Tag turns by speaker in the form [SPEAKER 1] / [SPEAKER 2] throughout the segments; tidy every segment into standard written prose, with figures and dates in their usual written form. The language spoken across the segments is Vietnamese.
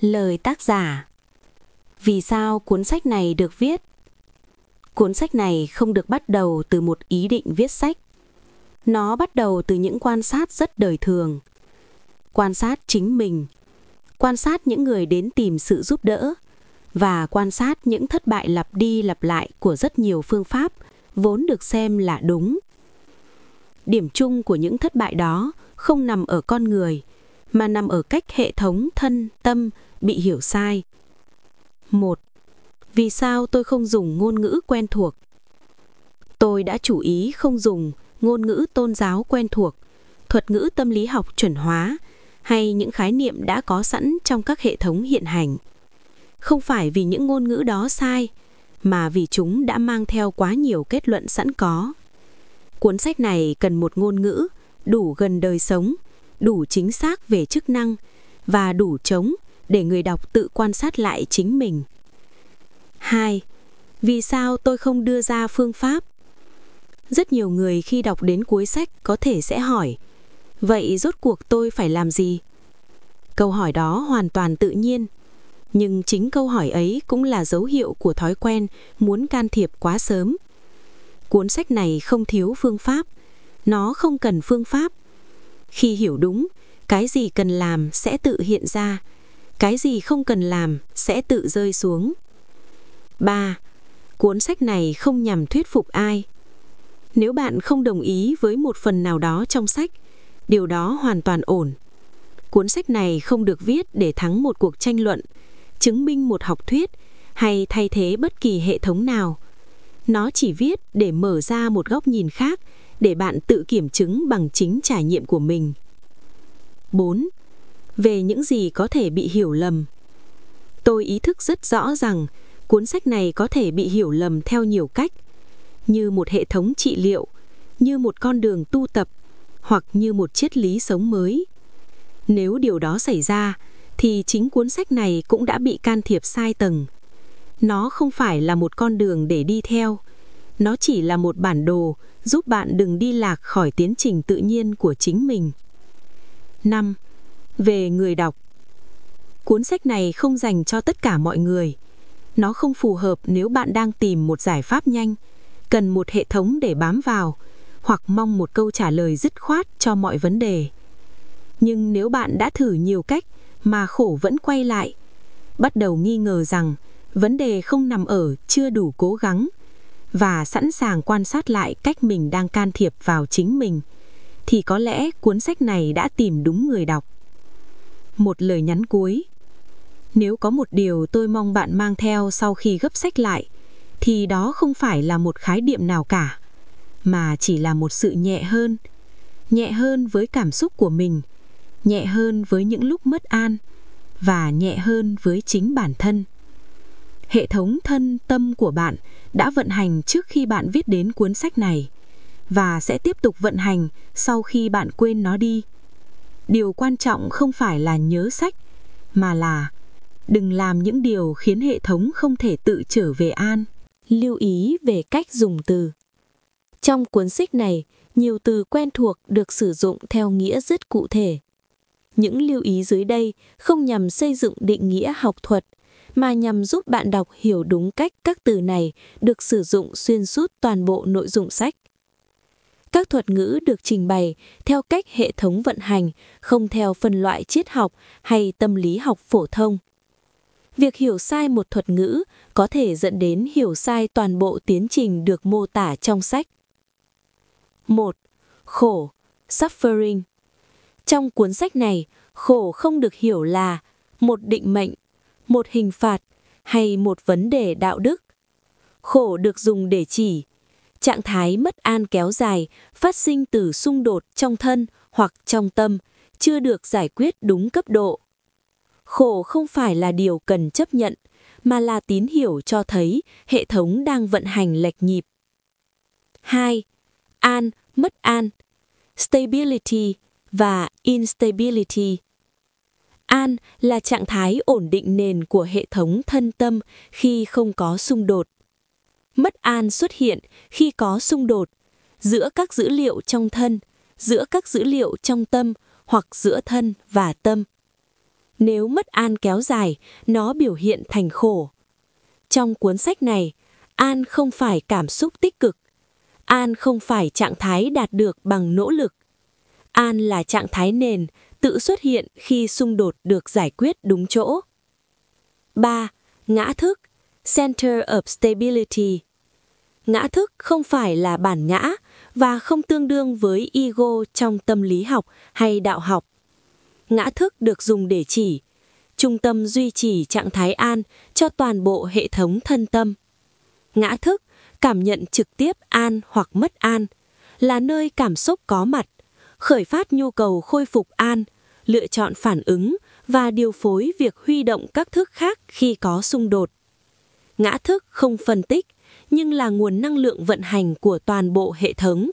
[SPEAKER 1] Lời tác giả. Vì sao cuốn sách này được viết? Cuốn sách này không được bắt đầu từ một ý định viết sách. Nó bắt đầu từ những quan sát rất đời thường. Quan sát chính mình, quan sát những người đến tìm sự giúp đỡ và quan sát những thất bại lặp đi lặp lại của rất nhiều phương pháp vốn được xem là đúng. Điểm chung của những thất bại đó không nằm ở con người, mà nằm ở cách hệ thống thân, tâm bị hiểu sai. 1. Vì sao tôi không dùng ngôn ngữ quen thuộc? Tôi đã chủ ý không dùng ngôn ngữ tôn giáo quen thuộc, thuật ngữ tâm lý học chuẩn hóa hay những khái niệm đã có sẵn trong các hệ thống hiện hành. Không phải vì những ngôn ngữ đó sai, mà vì chúng đã mang theo quá nhiều kết luận sẵn có. Cuốn sách này cần một ngôn ngữ đủ gần đời sống, đủ chính xác về chức năng và đủ trống để người đọc tự quan sát lại chính mình. 2. Vì sao tôi không đưa ra phương pháp? Rất nhiều người khi đọc đến cuối sách có thể sẽ hỏi, vậy rốt cuộc tôi phải làm gì? Câu hỏi đó hoàn toàn tự nhiên, nhưng chính câu hỏi ấy cũng là dấu hiệu của thói quen muốn can thiệp quá sớm. Cuốn sách này không thiếu phương pháp, nó không cần phương pháp. Khi hiểu đúng, cái gì cần làm sẽ tự hiện ra, cái gì không cần làm sẽ tự rơi xuống. 3. Cuốn sách này không nhằm thuyết phục ai. Nếu bạn không đồng ý với một phần nào đó trong sách, điều đó hoàn toàn ổn. Cuốn sách này không được viết để thắng một cuộc tranh luận, chứng minh một học thuyết hay thay thế bất kỳ hệ thống nào. Nó chỉ viết để mở ra một góc nhìn khác để bạn tự kiểm chứng bằng chính trải nghiệm của mình. 4. Về những gì có thể bị hiểu lầm. Tôi ý thức rất rõ rằng cuốn sách này có thể bị hiểu lầm theo nhiều cách, như một hệ thống trị liệu, như một con đường tu tập, hoặc như một triết lý sống mới. Nếu điều đó xảy ra, thì chính cuốn sách này cũng đã bị can thiệp sai tầng. Nó không phải là một con đường để đi theo, nó chỉ là một bản đồ giúp bạn đừng đi lạc khỏi tiến trình tự nhiên của chính mình. 5. Về người đọc. Cuốn sách này không dành cho tất cả mọi người. Nó không phù hợp nếu bạn đang tìm một giải pháp nhanh, cần một hệ thống để bám vào, hoặc mong một câu trả lời dứt khoát cho mọi vấn đề. Nhưng nếu bạn đã thử nhiều cách mà khổ vẫn quay lại, bắt đầu nghi ngờ rằng vấn đề không nằm ở chưa đủ cố gắng, và sẵn sàng quan sát lại cách mình đang can thiệp vào chính mình, thì có lẽ cuốn sách này đã tìm đúng người đọc. Một lời nhắn cuối. Nếu có một điều tôi mong bạn mang theo sau khi gấp sách lại, thì đó không phải là một khái niệm nào cả, mà chỉ là một sự nhẹ hơn với cảm xúc của mình, nhẹ hơn với những lúc mất an, và nhẹ hơn với chính bản thân. Hệ thống thân tâm của bạn đã vận hành trước khi bạn viết đến cuốn sách này, và sẽ tiếp tục vận hành sau khi bạn quên nó đi. Điều quan trọng không phải là nhớ sách, mà là đừng làm những điều khiến hệ thống không thể tự trở về an.
[SPEAKER 2] Lưu ý về cách dùng từ. Trong cuốn sách này, nhiều từ quen thuộc được sử dụng theo nghĩa rất cụ thể. Những lưu ý dưới đây không nhằm xây dựng định nghĩa học thuật, mà nhằm giúp bạn đọc hiểu đúng cách các từ này được sử dụng xuyên suốt toàn bộ nội dung sách. Các thuật ngữ được trình bày theo cách hệ thống vận hành, không theo phân loại triết học hay tâm lý học phổ thông. Việc hiểu sai một thuật ngữ có thể dẫn đến hiểu sai toàn bộ tiến trình được mô tả trong sách. 1. Khổ, suffering. Trong cuốn sách này, khổ không được hiểu là một định mệnh, một hình phạt hay một vấn đề đạo đức. Khổ được dùng để chỉ trạng thái mất an kéo dài phát sinh từ xung đột trong thân hoặc trong tâm, chưa được giải quyết đúng cấp độ. Khổ không phải là điều cần chấp nhận, mà là tín hiệu cho thấy hệ thống đang vận hành lệch nhịp. 2. An, mất an, stability và instability. An là trạng thái ổn định nền của hệ thống thân tâm khi không có xung đột. Mất an xuất hiện khi có xung đột giữa các dữ liệu trong thân, giữa các dữ liệu trong tâm hoặc giữa thân và tâm. Nếu mất an kéo dài, nó biểu hiện thành khổ. Trong cuốn sách này, an không phải cảm xúc tích cực. An không phải trạng thái đạt được bằng nỗ lực. An là trạng thái nền, tự xuất hiện khi xung đột được giải quyết đúng chỗ. 3. Ngã thức, Center of Stability. Ngã thức không phải là bản ngã và không tương đương với ego trong tâm lý học hay đạo học. Ngã thức được dùng để chỉ trung tâm duy trì trạng thái an cho toàn bộ hệ thống thân tâm. Ngã thức, cảm nhận trực tiếp an hoặc mất an, là nơi cảm xúc có mặt, khởi phát nhu cầu khôi phục an, lựa chọn phản ứng và điều phối việc huy động các thức khác khi có xung đột. Ngã thức không phân tích, nhưng là nguồn năng lượng vận hành của toàn bộ hệ thống.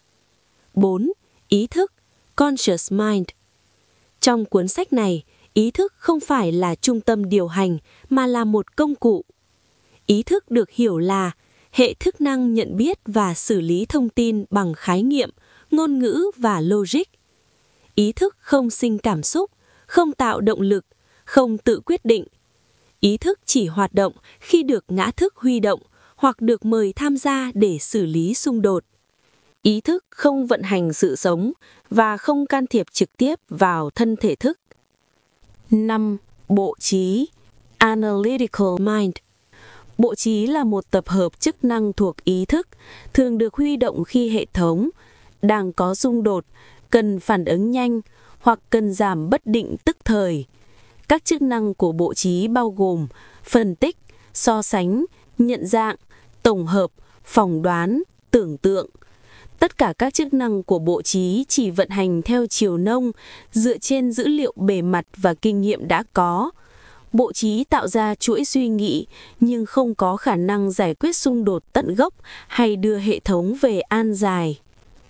[SPEAKER 2] 4. Ý thức, Conscious Mind. Trong cuốn sách này, ý thức không phải là trung tâm điều hành mà là một công cụ. Ý thức được hiểu là hệ thức năng nhận biết và xử lý thông tin bằng khái niệm, ngôn ngữ và logic. Ý thức không sinh cảm xúc, không tạo động lực, không tự quyết định. Ý thức chỉ hoạt động khi được ngã thức huy động hoặc được mời tham gia để xử lý xung đột. Ý thức không vận hành sự sống và không can thiệp trực tiếp vào thân thể thức.
[SPEAKER 1] 5. Bộ trí, Analytical Mind. Bộ trí là một tập hợp chức năng thuộc ý thức, thường được huy động khi hệ thống đang có xung đột, cần phản ứng nhanh hoặc cần giảm bất định tức thời. Các chức năng của bộ trí bao gồm phân tích, so sánh, nhận dạng, tổng hợp, phỏng đoán, tưởng tượng. Tất cả các chức năng của bộ trí chỉ vận hành theo chiều nông, dựa trên dữ liệu bề mặt và kinh nghiệm đã có. Bộ trí tạo ra chuỗi suy nghĩ nhưng không có khả năng giải quyết xung đột tận gốc hay đưa hệ thống về an dài.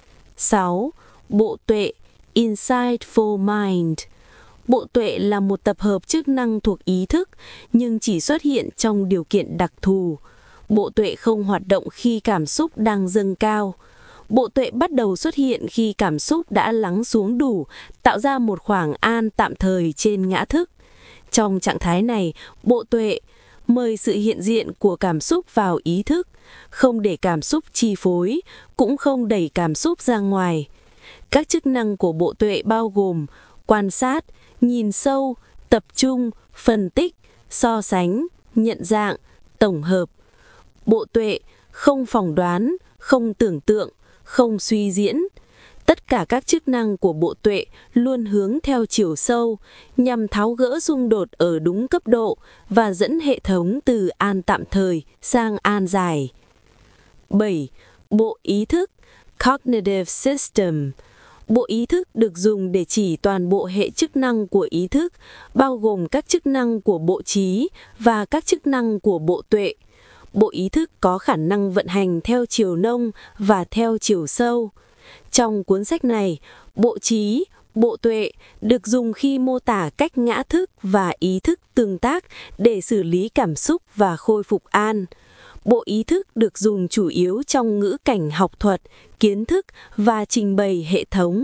[SPEAKER 1] 6. Bộ tuệ, Insightful Mind. Bộ tuệ là một tập hợp chức năng thuộc ý thức nhưng chỉ xuất hiện trong điều kiện đặc thù. Bộ tuệ không hoạt động khi cảm xúc đang dâng cao. Bộ tuệ bắt đầu xuất hiện khi cảm xúc đã lắng xuống đủ, tạo ra một khoảng an tạm thời trên ngã thức. Trong trạng thái này, bộ tuệ mời sự hiện diện của cảm xúc vào ý thức, không để cảm xúc chi phối, cũng không đẩy cảm xúc ra ngoài. Các chức năng của bộ tuệ bao gồm quan sát, nhìn sâu, tập trung, phân tích, so sánh, nhận dạng, tổng hợp. Bộ tuệ không phỏng đoán, không tưởng tượng, không suy diễn. Tất cả các chức năng của bộ tuệ luôn hướng theo chiều sâu, nhằm tháo gỡ xung đột ở đúng cấp độ và dẫn hệ thống từ an tạm thời sang an dài. 7. Bộ ý thức, Cognitive System. Bộ ý thức được dùng để chỉ toàn bộ hệ chức năng của ý thức, bao gồm các chức năng của bộ trí và các chức năng của bộ tuệ. Bộ ý thức có khả năng vận hành theo chiều nông và theo chiều sâu. Trong cuốn sách này, bộ trí, bộ tuệ được dùng khi mô tả cách ngã thức và ý thức tương tác để xử lý cảm xúc và khôi phục an. Bộ ý thức được dùng chủ yếu trong ngữ cảnh học thuật, kiến thức và trình bày hệ thống.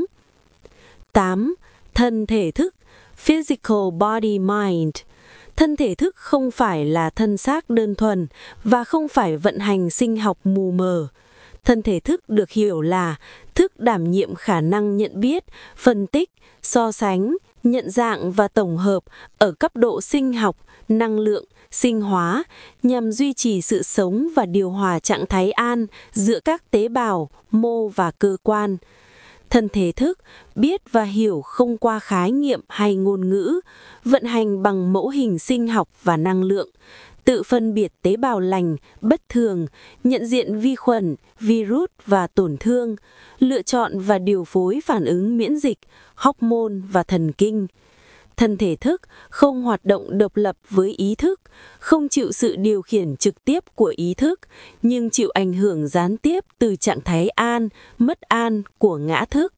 [SPEAKER 1] 8. Thân thể thức, Physical Body Mind. Thân thể thức không phải là thân xác đơn thuần và không phải vận hành sinh học mù mờ. Thân thể thức được hiểu là thức đảm nhiệm khả năng nhận biết, phân tích, so sánh, nhận dạng và tổng hợp ở cấp độ sinh học, năng lượng, sinh hóa nhằm duy trì sự sống và điều hòa trạng thái an giữa các tế bào, mô và cơ quan. Thân thể thức biết và hiểu không qua khái niệm hay ngôn ngữ, vận hành bằng mẫu hình sinh học và năng lượng, tự phân biệt tế bào lành, bất thường, nhận diện vi khuẩn, virus và tổn thương, lựa chọn và điều phối phản ứng miễn dịch, hormone và thần kinh. Thân thể thức không hoạt động độc lập với ý thức, không chịu sự điều khiển trực tiếp của ý thức, nhưng chịu ảnh hưởng gián tiếp từ trạng thái an, mất an của ngã thức.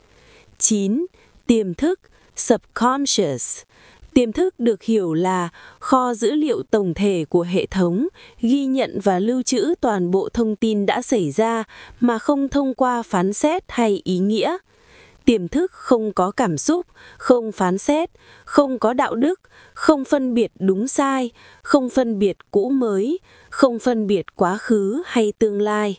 [SPEAKER 1] 9. Tiềm thức, Subconscious. Tiềm thức được hiểu là kho dữ liệu tổng thể của hệ thống, ghi nhận và lưu trữ toàn bộ thông tin đã xảy ra mà không thông qua phán xét hay ý nghĩa. Tiềm thức không có cảm xúc, không phán xét, không có đạo đức, không phân biệt đúng sai, không phân biệt cũ mới, không phân biệt quá khứ hay tương lai.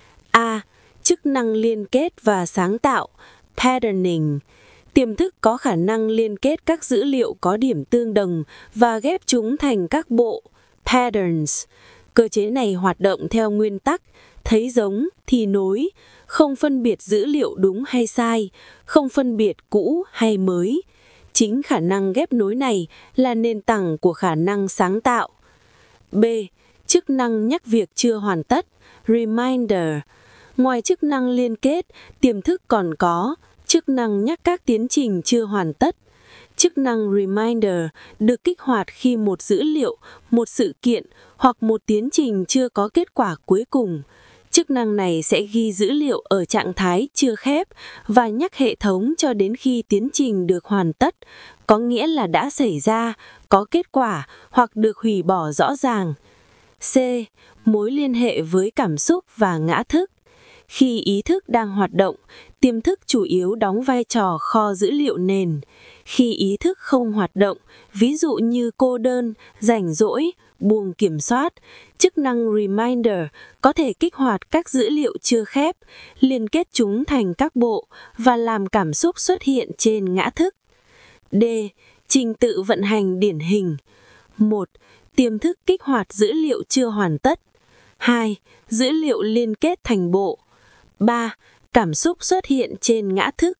[SPEAKER 1] A. Chức năng liên kết và sáng tạo, patterning. Tiềm thức có khả năng liên kết các dữ liệu có điểm tương đồng và ghép chúng thành các bộ, patterns. Cơ chế này hoạt động theo nguyên tắc thấy giống thì nối, không phân biệt dữ liệu đúng hay sai, không phân biệt cũ hay mới. Chính khả năng ghép nối này là nền tảng của khả năng sáng tạo. B. Chức năng nhắc việc chưa hoàn tất, reminder. Ngoài chức năng liên kết, tiềm thức còn có chức năng nhắc các tiến trình chưa hoàn tất. Chức năng reminder được kích hoạt khi một dữ liệu, một sự kiện hoặc một tiến trình chưa có kết quả cuối cùng. Chức năng này sẽ ghi dữ liệu ở trạng thái chưa khép và nhắc hệ thống cho đến khi tiến trình được hoàn tất, có nghĩa là đã xảy ra, có kết quả hoặc được hủy bỏ rõ ràng. C. Mối liên hệ với cảm xúc và ngã thức. Khi ý thức đang hoạt động, tiềm thức chủ yếu đóng vai trò kho dữ liệu nền. Khi ý thức không hoạt động, ví dụ như cô đơn, rảnh rỗi, buông kiểm soát, chức năng reminder có thể kích hoạt các dữ liệu chưa khép, liên kết chúng thành các bộ và làm cảm xúc xuất hiện trên ngã thức. D. Trình tự vận hành điển hình. 1. Tiềm thức kích hoạt dữ liệu chưa hoàn tất. 2. Dữ liệu liên kết thành bộ. 3. Cảm xúc xuất hiện trên ngã thức.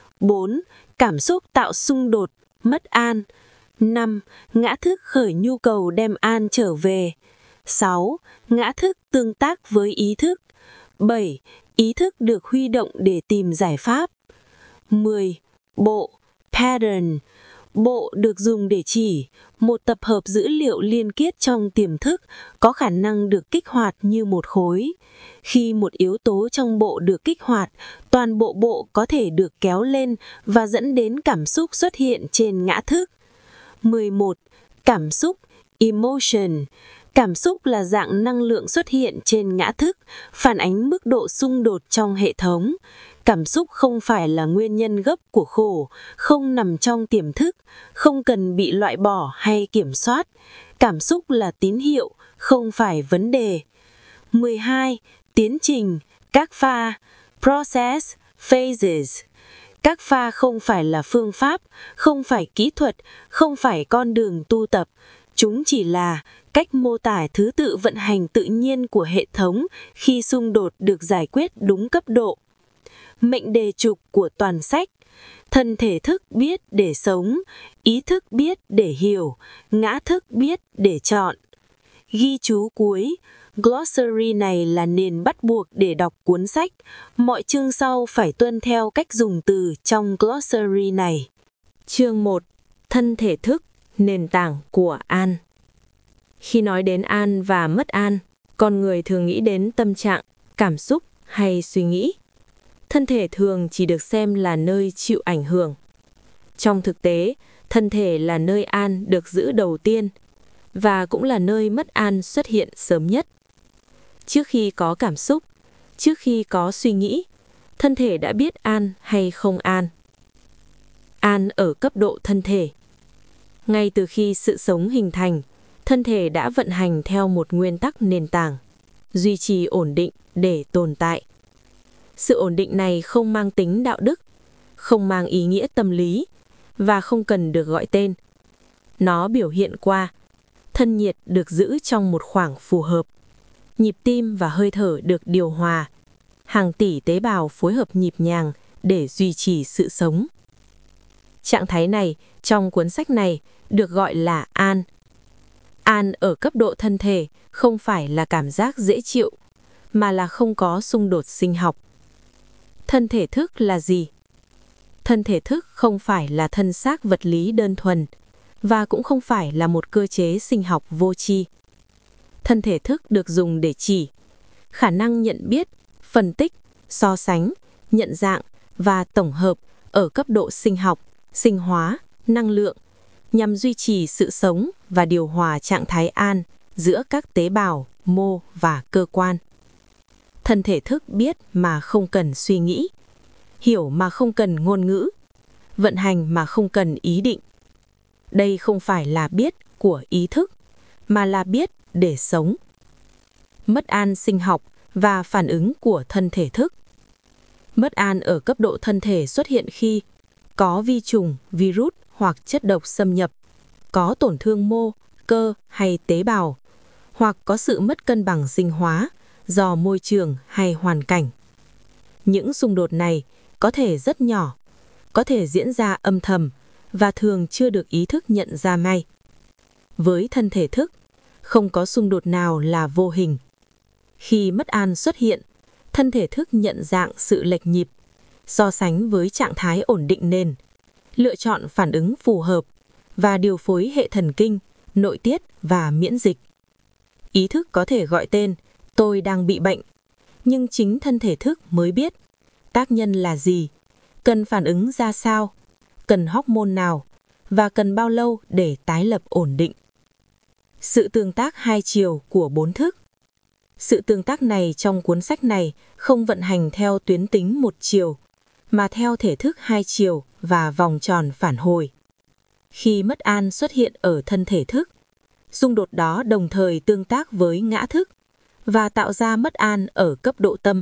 [SPEAKER 1] 4. Cảm xúc tạo xung đột, mất an. 5. Ngã thức khởi nhu cầu đem an trở về. 6. Ngã thức tương tác với ý thức. 7. Ý thức được huy động để tìm giải pháp. 10. Bộ, pattern. Bộ được dùng để chỉ một tập hợp dữ liệu liên kết trong tiềm thức có khả năng được kích hoạt như một khối. Khi một yếu tố trong bộ được kích hoạt, toàn bộ có thể được kéo lên và dẫn đến cảm xúc xuất hiện trên ngã thức. 11. Cảm xúc, emotion. Cảm xúc là dạng năng lượng xuất hiện trên ngã thức, phản ánh mức độ xung đột trong hệ thống. Cảm xúc không phải là nguyên nhân gốc của khổ, không nằm trong tiềm thức, không cần bị loại bỏ hay kiểm soát. Cảm xúc là tín hiệu, không phải vấn đề. 12. Tiến trình, các pha, process, phases. Các pha không phải là phương pháp, không phải kỹ thuật, không phải con đường tu tập. Chúng chỉ là cách mô tả thứ tự vận hành tự nhiên của hệ thống khi xung đột được giải quyết đúng cấp độ. Mệnh đề trục của toàn sách: thân thể thức biết để sống, ý thức biết để hiểu, ngã thức biết để chọn. Ghi chú cuối: glossary này là nền bắt buộc để đọc cuốn sách. Mọi chương sau phải tuân theo cách dùng từ trong glossary này.
[SPEAKER 2] Chương 1. Thân thể thức, nền tảng của an. Khi nói đến an và mất an, con người thường nghĩ đến tâm trạng, cảm xúc hay suy nghĩ. Thân thể thường chỉ được xem là nơi chịu ảnh hưởng. Trong thực tế, thân thể là nơi an được giữ đầu tiên và cũng là nơi mất an xuất hiện sớm nhất. Trước khi có cảm xúc, trước khi có suy nghĩ, thân thể đã biết an hay không an. An ở cấp độ thân thể. Ngay từ khi sự sống hình thành, thân thể đã vận hành theo một nguyên tắc nền tảng, duy trì ổn định để tồn tại. Sự ổn định này không mang tính đạo đức, không mang ý nghĩa tâm lý và không cần được gọi tên. Nó biểu hiện qua thân nhiệt được giữ trong một khoảng phù hợp, nhịp tim và hơi thở được điều hòa, hàng tỷ tế bào phối hợp nhịp nhàng để duy trì sự sống. Trạng thái này trong cuốn sách này được gọi là an. An ở cấp độ thân thể không phải là cảm giác dễ chịu, mà là không có xung đột sinh học. Thân thể thức là gì? Thân thể thức không phải là thân xác vật lý đơn thuần, và cũng không phải là một cơ chế sinh học vô tri. Thân thể thức được dùng để chỉ khả năng nhận biết, phân tích, so sánh, nhận dạng và tổng hợp ở cấp độ sinh học, sinh hóa, năng lượng, nhằm duy trì sự sống và điều hòa trạng thái an giữa các tế bào, mô và cơ quan. Thân thể thức biết mà không cần suy nghĩ.
[SPEAKER 1] hiểu mà không cần ngôn ngữ, vận hành mà không cần ý định. Đây không phải là biết của ý thức, mà là biết để sống. Mất an sinh học và phản ứng của thân thể thức. Mất an ở cấp độ thân thể xuất hiện khi có vi trùng, virus hoặc chất độc xâm nhập, có tổn thương mô, cơ hay tế bào, hoặc có sự mất cân bằng sinh hóa do môi trường hay hoàn cảnh. Những xung đột này có thể rất nhỏ, có thể diễn ra âm thầm và thường chưa được ý thức nhận ra ngay. Với thân thể thức, không có xung đột nào là vô hình. Khi mất an xuất hiện, thân thể thức nhận dạng sự lệch nhịp, so sánh với trạng thái ổn định nền, lựa chọn phản ứng phù hợp và điều phối hệ thần kinh, nội tiết và miễn dịch. Ý thức có thể gọi tên tôi đang bị bệnh, nhưng chính thân thể thức mới biết tác nhân là gì, cần phản ứng ra sao, cần hormone nào và cần bao lâu để tái lập ổn định. Sự tương tác hai chiều của bốn thức. Sự tương tác này trong cuốn sách này không vận hành theo tuyến tính một chiều, mà theo thể thức hai chiều và vòng tròn phản hồi. Khi mất an xuất hiện ở thân thể thức, xung đột đó đồng thời tương tác với ngã thức và tạo ra mất an ở cấp độ tâm.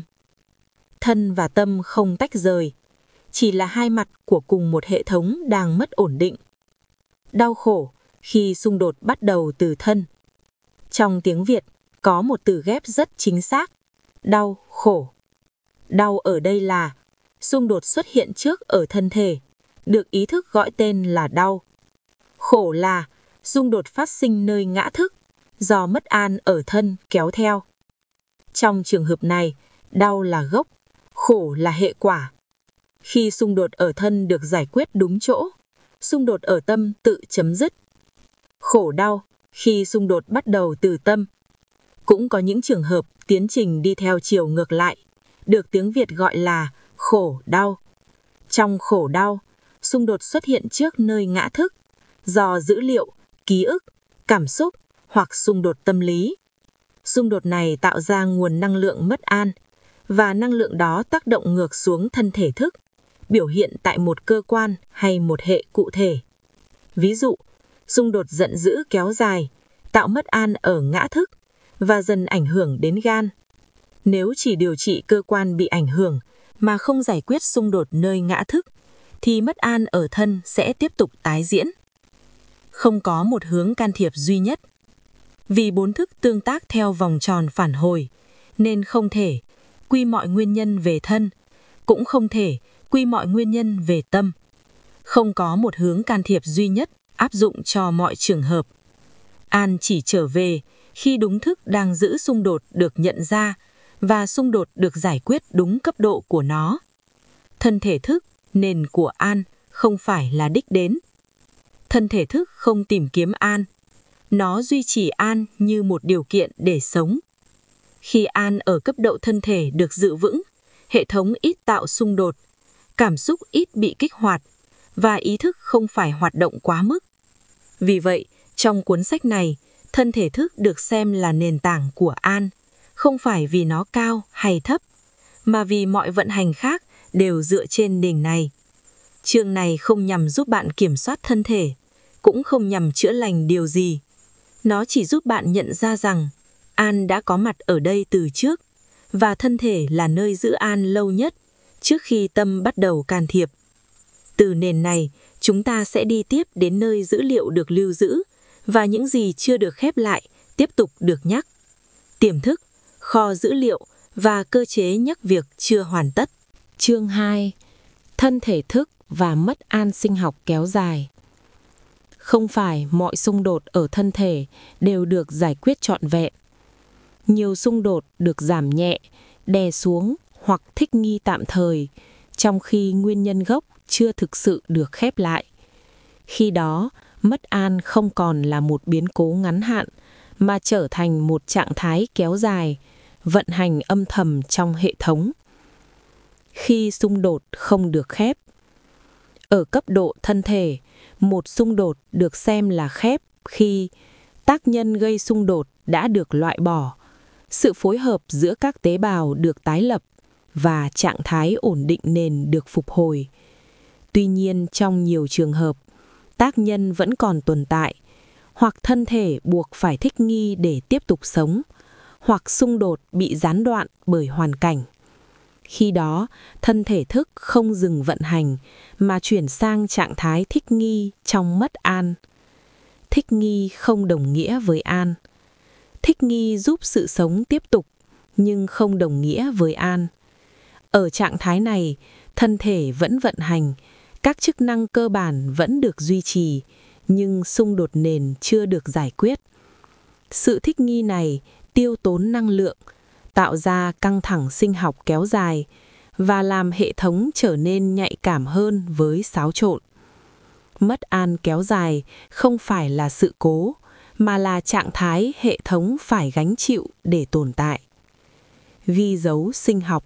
[SPEAKER 1] Thân và tâm không tách rời, chỉ là hai mặt của cùng một hệ thống đang mất ổn định. Đau khổ khi xung đột bắt đầu từ thân. Trong tiếng Việt có một từ ghép rất chính xác, đau khổ. Đau ở đây là xung đột xuất hiện trước ở thân thể, được ý thức gọi tên là đau. Khổ là xung đột phát sinh nơi ngã thức, do mất an ở thân kéo theo. Trong trường hợp này, đau là gốc, khổ là hệ quả. Khi xung đột ở thân được giải quyết đúng chỗ, xung đột ở tâm tự chấm dứt. Khổ đau khi xung đột bắt đầu từ tâm. Cũng có những trường hợp tiến trình đi theo chiều ngược lại, được tiếng Việt gọi là khổ đau. Trong khổ đau, xung đột xuất hiện trước nơi ngã thức, do dữ liệu, ký ức, cảm xúc hoặc xung đột tâm lý. Xung đột này tạo ra nguồn năng lượng mất an, và năng lượng đó tác động ngược xuống thân thể thức, biểu hiện tại một cơ quan hay một hệ cụ thể. Ví dụ, xung đột giận dữ kéo dài, tạo mất an ở ngã thức và dần ảnh hưởng đến gan. Nếu chỉ điều trị cơ quan bị ảnh hưởng mà không giải quyết xung đột nơi ngã thức, thì mất an ở thân sẽ tiếp tục tái diễn. Không có một hướng can thiệp duy nhất. Vì bốn thức tương tác theo vòng tròn phản hồi, nên không thể quy mọi nguyên nhân về thân, cũng không thể quy mọi nguyên nhân về tâm. Không có một hướng can thiệp duy nhất áp dụng cho mọi trường hợp. An chỉ trở về khi đúng thức đang giữ xung đột được nhận ra và xung đột được giải quyết đúng cấp độ của nó. Thân thể thức, nền của an, không phải là đích đến. Thân thể thức không tìm kiếm an. Nó duy trì an như một điều kiện để sống. Khi an ở cấp độ thân thể được giữ vững, hệ thống ít tạo xung đột, cảm xúc ít bị kích hoạt và ý thức không phải hoạt động quá mức. Vì vậy, trong cuốn sách này, thân thể thức được xem là nền tảng của an, không phải vì nó cao hay thấp, mà vì mọi vận hành khác đều dựa trên nền này. Chương này không nhằm giúp bạn kiểm soát thân thể, cũng không nhằm chữa lành điều gì. Nó chỉ giúp bạn nhận ra rằng an đã có mặt ở đây từ trước, và thân thể là nơi giữ an lâu nhất trước khi tâm bắt đầu can thiệp. Từ nền này, chúng ta sẽ đi tiếp đến nơi dữ liệu được lưu giữ và những gì chưa được khép lại tiếp tục được nhắc. Tiềm thức, kho dữ liệu và cơ chế nhắc việc chưa hoàn tất.
[SPEAKER 2] Chương 2. Thân thể thức và mất an sinh học kéo dài. Không phải mọi xung đột ở thân thể đều được giải quyết trọn vẹn. Nhiều xung đột được giảm nhẹ, đè xuống hoặc thích nghi tạm thời, trong khi nguyên nhân gốc chưa thực sự được khép lại. Khi đó, mất an không còn là một biến cố ngắn hạn, mà trở thành một trạng thái kéo dài, vận hành âm thầm trong hệ thống. Khi xung đột không được khép. Ở cấp độ thân thể, một xung đột được xem là khép khi tác nhân gây xung đột đã được loại bỏ, sự phối hợp giữa các tế bào được tái lập
[SPEAKER 1] và trạng thái ổn định nền được phục hồi. Tuy nhiên, trong nhiều trường hợp, tác nhân vẫn còn tồn tại, hoặc thân thể buộc phải thích nghi để tiếp tục sống, hoặc xung đột bị gián đoạn bởi hoàn cảnh. Khi đó, thân thể thức không dừng vận hành mà chuyển sang trạng thái thích nghi trong mất an. Thích nghi không đồng nghĩa với an. Thích nghi giúp sự sống tiếp tục, nhưng không đồng nghĩa với an. Ở trạng thái này, thân thể vẫn vận hành, các chức năng cơ bản vẫn được duy trì, nhưng xung đột nền chưa được giải quyết. Sự thích nghi này tiêu tốn năng lượng, tạo ra căng thẳng sinh học kéo dài và làm hệ thống trở nên nhạy cảm hơn với xáo trộn. Mất an kéo dài không phải là sự cố, mà là trạng thái hệ thống phải gánh chịu để tồn tại. Ghi dấu sinh học.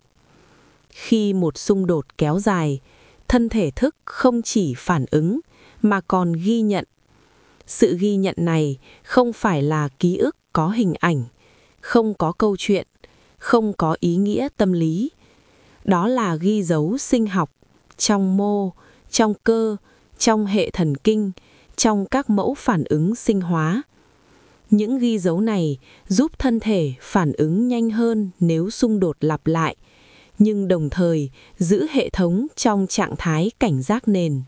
[SPEAKER 1] Khi một xung đột kéo dài, thân thể thức không chỉ phản ứng mà còn ghi nhận. Sự ghi nhận này không phải là ký ức có hình ảnh, không có câu chuyện, không có ý nghĩa tâm lý. Đó là ghi dấu sinh học trong mô, trong cơ, trong hệ thần kinh, trong các mẫu phản ứng sinh hóa. Những ghi dấu này giúp thân thể phản ứng nhanh hơn nếu xung đột lặp lại, nhưng đồng thời giữ hệ thống trong trạng thái cảnh giác nền.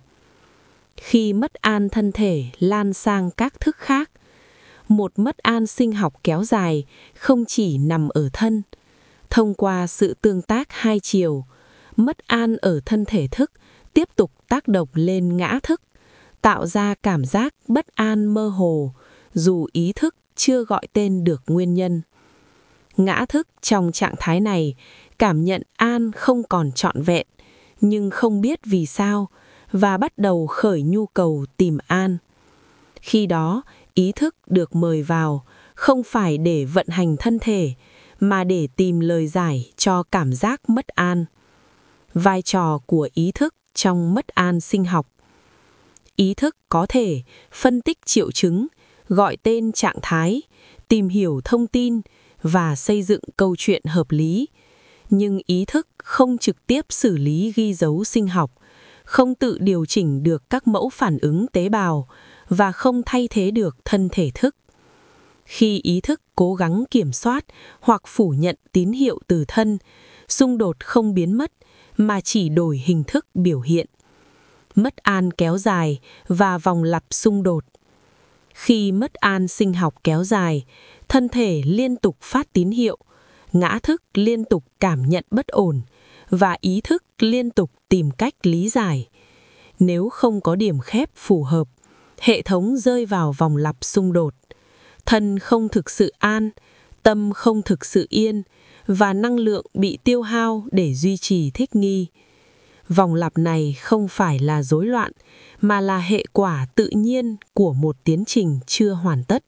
[SPEAKER 1] Khi mất an thân thể lan sang các thức khác, một mất an sinh học kéo dài không chỉ nằm ở thân. Thông qua sự tương tác hai chiều, mất an ở thân thể thức tiếp tục tác động lên ngã thức, tạo ra cảm giác bất an mơ hồ, dù ý thức chưa gọi tên được nguyên nhân. Ngã thức trong trạng thái này cảm nhận an không còn trọn vẹn, nhưng không biết vì sao, và bắt đầu khởi nhu cầu tìm an. Khi đó, ý thức được mời vào, không phải để vận hành thân thể, mà để tìm lời giải cho cảm giác mất an. Vai trò của ý thức trong mất an sinh học. Ý thức có thể phân tích triệu chứng, gọi tên trạng thái, tìm hiểu thông tin và xây dựng câu chuyện hợp lý. Nhưng ý thức không trực tiếp xử lý ghi dấu sinh học, không tự điều chỉnh được các mẫu phản ứng tế bào và không thay thế được thân thể thức. Khi ý thức cố gắng kiểm soát hoặc phủ nhận tín hiệu từ thân, xung đột không biến mất mà chỉ đổi hình thức biểu hiện. Mất an kéo dài và vòng lặp xung đột. Khi mất an sinh học kéo dài, thân thể liên tục phát tín hiệu, ngã thức liên tục cảm nhận bất ổn và ý thức liên tục tìm cách lý giải. Nếu không có điểm khép phù hợp, hệ thống rơi vào vòng lặp xung đột. Thân không thực sự an, tâm không thực sự yên và năng lượng bị tiêu hao để duy trì thích nghi. Vòng lặp này không phải là rối loạn, mà là hệ quả tự nhiên của một tiến trình chưa hoàn tất.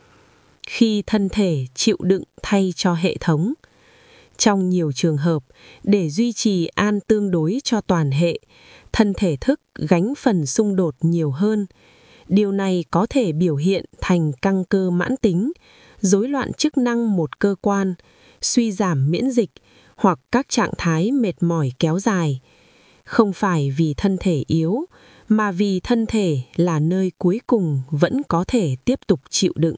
[SPEAKER 1] Khi thân thể chịu đựng thay cho hệ thống. Trong nhiều trường hợp, để duy trì an tương đối cho toàn hệ, thân thể thức gánh phần xung đột nhiều hơn. Điều này có thể biểu hiện thành căng cơ mãn tính, rối loạn chức năng một cơ quan, suy giảm miễn dịch hoặc các trạng thái mệt mỏi kéo dài. Không phải vì thân thể yếu, mà vì thân thể là nơi cuối cùng vẫn có thể tiếp tục chịu đựng.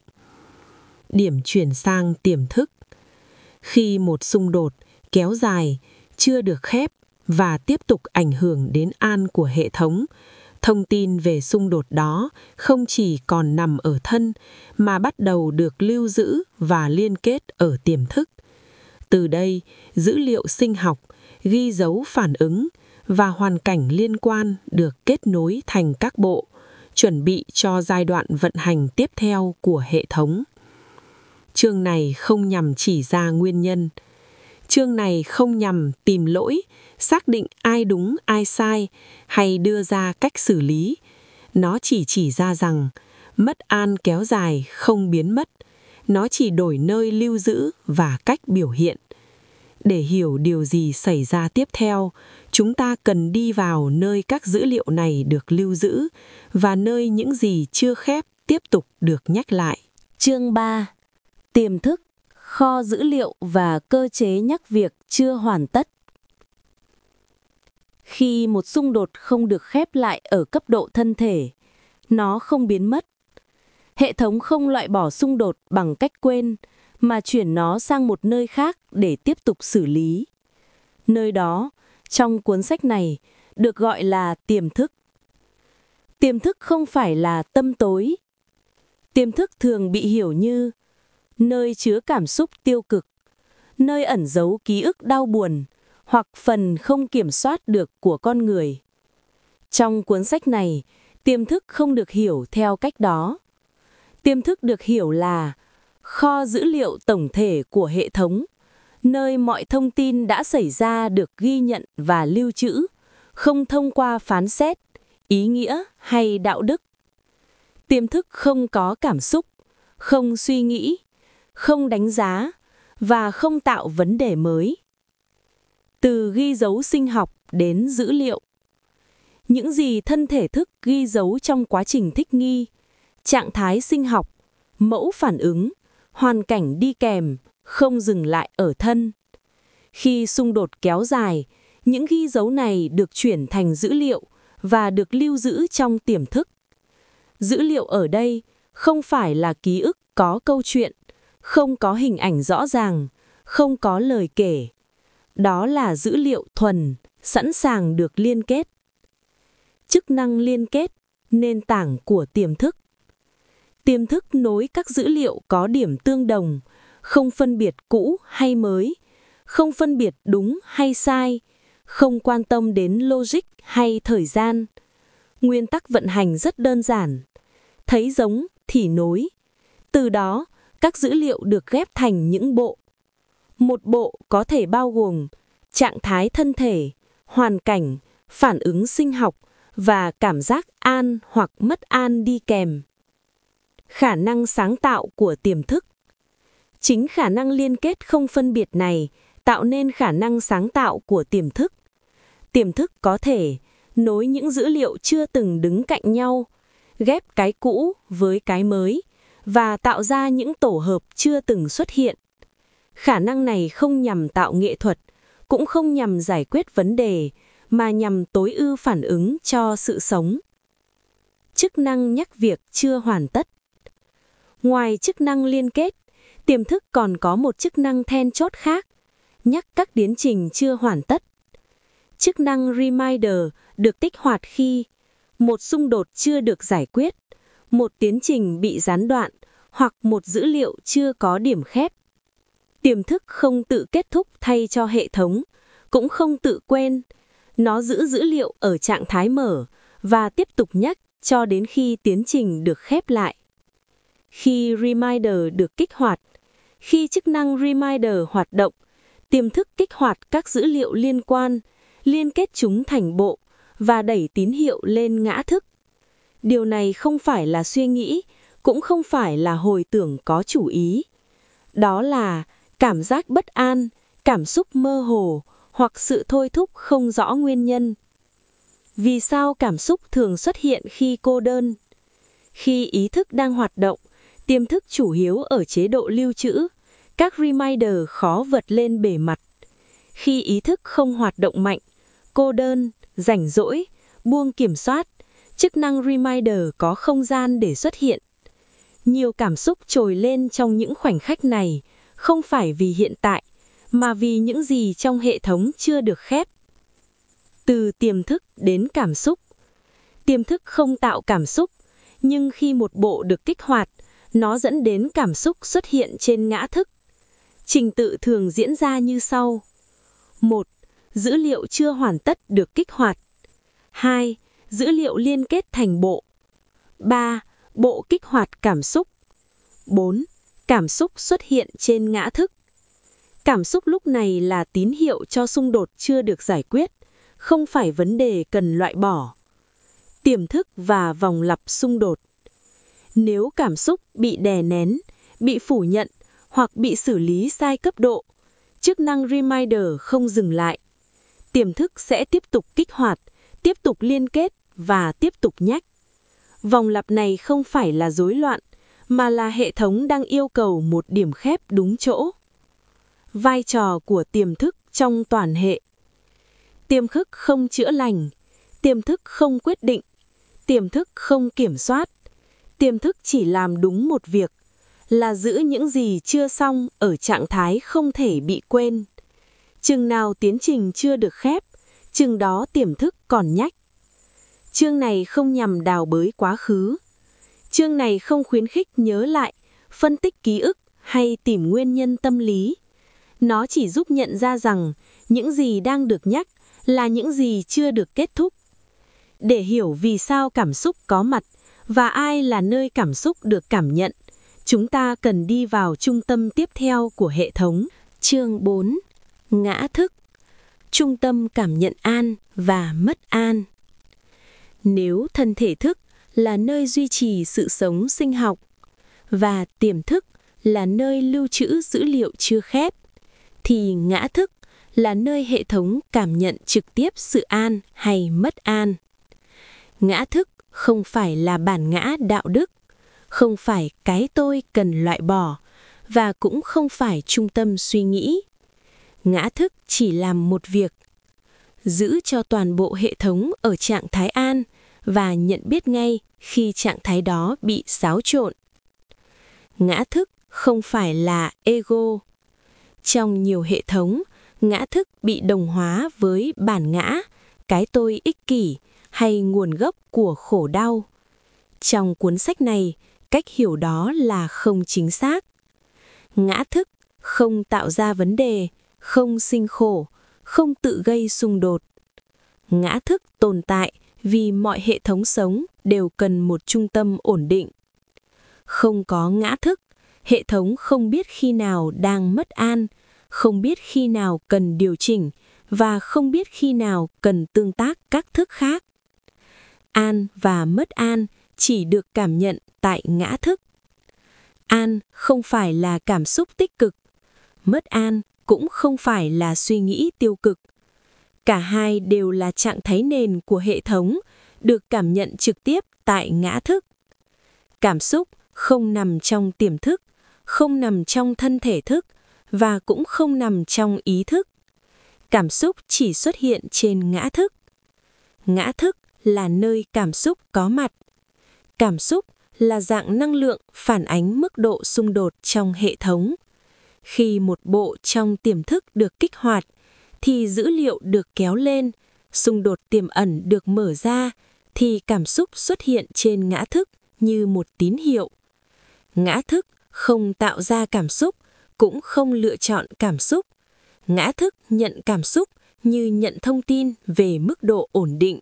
[SPEAKER 1] Điểm chuyển sang tiềm thức. Khi một xung đột kéo dài, chưa được khép và tiếp tục ảnh hưởng đến an của hệ thống, thông tin về xung đột đó không chỉ còn nằm ở thân mà bắt đầu được lưu giữ và liên kết ở tiềm thức. Từ đây, dữ liệu sinh học, ghi dấu phản ứng và hoàn cảnh liên quan được kết nối thành các bộ, chuẩn bị cho giai đoạn vận hành tiếp theo của hệ thống. Chương này không nhằm chỉ ra nguyên nhân. Chương này không nhằm tìm lỗi, xác định ai đúng ai sai hay đưa ra cách xử lý. Nó chỉ ra rằng mất an kéo dài không biến mất. Nó chỉ đổi nơi lưu giữ và cách biểu hiện. Để hiểu điều gì xảy ra tiếp theo, chúng ta cần đi vào nơi các dữ liệu này được lưu giữ và nơi những gì chưa khép tiếp tục được nhắc lại.
[SPEAKER 2] Chương 3. Tiềm thức, kho dữ liệu và cơ chế nhắc việc chưa hoàn tất. Khi một xung đột không được khép lại ở cấp độ thân thể, nó không biến mất. Hệ thống không loại bỏ xung đột bằng cách quên, mà chuyển nó sang một nơi khác để tiếp tục xử lý. Nơi đó, trong cuốn sách này, được gọi là tiềm thức. Tiềm thức không phải là tâm tối. Tiềm thức thường bị hiểu như nơi chứa cảm xúc tiêu cực, nơi ẩn giấu ký ức đau buồn, hoặc phần không kiểm soát được của con người. Trong cuốn sách này, tiềm thức không được hiểu theo cách đó. Tiềm thức được hiểu là kho dữ liệu tổng thể của hệ thống, nơi mọi thông tin đã xảy ra được ghi nhận và lưu trữ, không thông qua phán xét, ý nghĩa hay đạo đức. Tiềm thức không có cảm xúc, không suy nghĩ, không đánh giá và không tạo vấn đề mới. Từ ghi dấu sinh học đến dữ liệu. Những gì thân thể thức ghi dấu trong quá trình thích nghi, trạng thái sinh học, mẫu phản ứng, hoàn cảnh đi kèm, không dừng lại ở thân. Khi xung đột kéo dài, những ghi dấu này được chuyển thành dữ liệu và được lưu giữ trong tiềm thức. Dữ liệu ở đây không phải là ký ức có câu chuyện, không có hình ảnh rõ ràng, không có lời kể. Đó là dữ liệu thuần, sẵn sàng được liên kết. Chức năng liên kết, nền tảng của tiềm thức. Tiềm thức nối các dữ liệu có điểm tương đồng, không phân biệt cũ hay mới, không phân biệt đúng hay sai, không quan tâm đến logic hay thời gian. Nguyên tắc vận hành rất đơn giản. Thấy giống thì nối. Từ đó, các dữ liệu được ghép thành những bộ. Một bộ có thể bao gồm trạng thái thân thể, hoàn cảnh, phản ứng sinh học và cảm giác an hoặc mất an đi kèm. Khả năng sáng tạo của tiềm thức. Chính khả năng liên kết không phân biệt này tạo nên khả năng sáng tạo của tiềm thức. Tiềm thức có thể nối những dữ liệu chưa từng đứng cạnh nhau, ghép cái cũ với cái mới và tạo ra những tổ hợp chưa từng xuất hiện. Khả năng này không nhằm tạo nghệ thuật, cũng không nhằm giải quyết vấn đề, mà nhằm tối ưu phản ứng cho sự sống. Chức năng nhắc việc chưa hoàn tất. Ngoài chức năng liên kết, tiềm thức còn có một chức năng then chốt khác, nhắc các tiến trình chưa hoàn tất. Chức năng Reminder được kích hoạt khi một xung đột chưa được giải quyết, một tiến trình bị gián đoạn hoặc một dữ liệu chưa có điểm khép. Tiềm thức không tự kết thúc thay cho hệ thống, cũng không tự quên. Nó giữ dữ liệu ở trạng thái mở và tiếp tục nhắc cho đến khi tiến trình được khép lại. Khi Reminder được kích hoạt, khi chức năng Reminder hoạt động, tiềm thức kích hoạt các dữ liệu liên quan, liên kết chúng thành bộ và đẩy tín hiệu lên ngã thức. Điều này không phải là suy nghĩ, cũng không phải là hồi tưởng có chủ ý. Đó là cảm giác bất an, cảm xúc mơ hồ hoặc sự thôi thúc không rõ nguyên nhân. Vì sao cảm xúc thường xuất hiện khi cô đơn? Khi ý thức đang hoạt động, tiềm thức chủ yếu ở chế độ lưu trữ, các reminder khó vượt lên bề mặt. Khi ý thức không hoạt động mạnh, cô đơn, rảnh rỗi, buông kiểm soát, chức năng reminder có không gian để xuất hiện. Nhiều cảm xúc trồi lên trong những khoảnh khắc này, không phải vì hiện tại, mà vì những gì trong hệ thống chưa được khép. Từ tiềm thức đến cảm xúc. Tiềm thức không tạo cảm xúc, nhưng khi một bộ được kích hoạt, nó dẫn đến cảm xúc xuất hiện trên ngã thức. Trình tự thường diễn ra như sau. 1. Dữ liệu chưa hoàn tất được kích hoạt. 2. Dữ liệu liên kết thành bộ. 3. Bộ kích hoạt cảm xúc. 4. Cảm xúc xuất hiện trên ngã thức. Cảm xúc lúc này là tín hiệu cho xung đột chưa được giải quyết, không phải vấn đề cần loại bỏ. Tiềm thức và vòng lặp xung đột. Nếu cảm xúc bị đè nén, bị phủ nhận hoặc bị xử lý sai cấp độ, chức năng reminder không dừng lại. Tiềm thức sẽ tiếp tục kích hoạt, tiếp tục liên kết và tiếp tục nhắc. Vòng lặp này không phải là rối loạn, mà là hệ thống đang yêu cầu một điểm khép đúng chỗ. Vai trò của tiềm thức trong toàn hệ. tiềm thức không chữa lành, tiềm thức không quyết định, tiềm thức không kiểm soát. Tiềm thức chỉ làm đúng một việc, là giữ những gì chưa xong ở trạng thái không thể bị quên. Chừng nào tiến trình chưa được khép, chừng đó tiềm thức còn nhách. Chương này không nhằm đào bới quá khứ. Chương này không khuyến khích nhớ lại, phân tích ký ức hay tìm nguyên nhân tâm lý. Nó chỉ giúp nhận ra rằng những gì đang được nhắc là những gì chưa được kết thúc. Để hiểu vì sao cảm xúc có mặt và ai là nơi cảm xúc được cảm nhận, chúng ta cần đi vào trung tâm tiếp theo của hệ thống.
[SPEAKER 1] Chương 4. Ngã thức. Trung tâm cảm nhận an và mất an. Nếu thân thể thức là nơi duy trì sự sống sinh học và tiềm thức là nơi lưu trữ dữ liệu chưa khép, thì ngã thức là nơi hệ thống cảm nhận trực tiếp sự an hay mất an. Ngã thức không phải là bản ngã đạo đức, không phải cái tôi cần loại bỏ và cũng không phải trung tâm suy nghĩ. Ngã thức chỉ làm một việc: giữ cho toàn bộ hệ thống ở trạng thái an và nhận biết ngay khi trạng thái đó bị xáo trộn. Ngã thức không phải là ego. Trong nhiều hệ thống, ngã thức bị đồng hóa với bản ngã, cái tôi ích kỷ hay nguồn gốc của khổ đau. Trong cuốn sách này, cách hiểu đó là không chính xác. Ngã thức không tạo ra vấn đề, không sinh khổ, không tự gây xung đột. Ngã thức tồn tại vì mọi hệ thống sống đều cần một trung tâm ổn định. Không có ngã thức, hệ thống không biết khi nào đang mất an, không biết khi nào cần điều chỉnh và không biết khi nào cần tương tác các thức khác. An và mất an chỉ được cảm nhận tại ngã thức. An không phải là cảm xúc tích cực, mất an cũng không phải là suy nghĩ tiêu cực. Cả hai đều là trạng thái nền của hệ thống, được cảm nhận trực tiếp tại ngã thức. Cảm xúc không nằm trong tiềm thức, không nằm trong thân thể thức và cũng không nằm trong ý thức. Cảm xúc chỉ xuất hiện trên ngã thức. Ngã thức là nơi cảm xúc có mặt. Cảm xúc là dạng năng lượng phản ánh mức độ xung đột trong hệ thống. Khi một bộ trong tiềm thức được kích hoạt, thì dữ liệu được kéo lên, xung đột tiềm ẩn được mở ra, thì cảm xúc xuất hiện trên ngã thức như một tín hiệu. Ngã thức không tạo ra cảm xúc, cũng không lựa chọn cảm xúc. Ngã thức nhận cảm xúc như nhận thông tin về mức độ ổn định.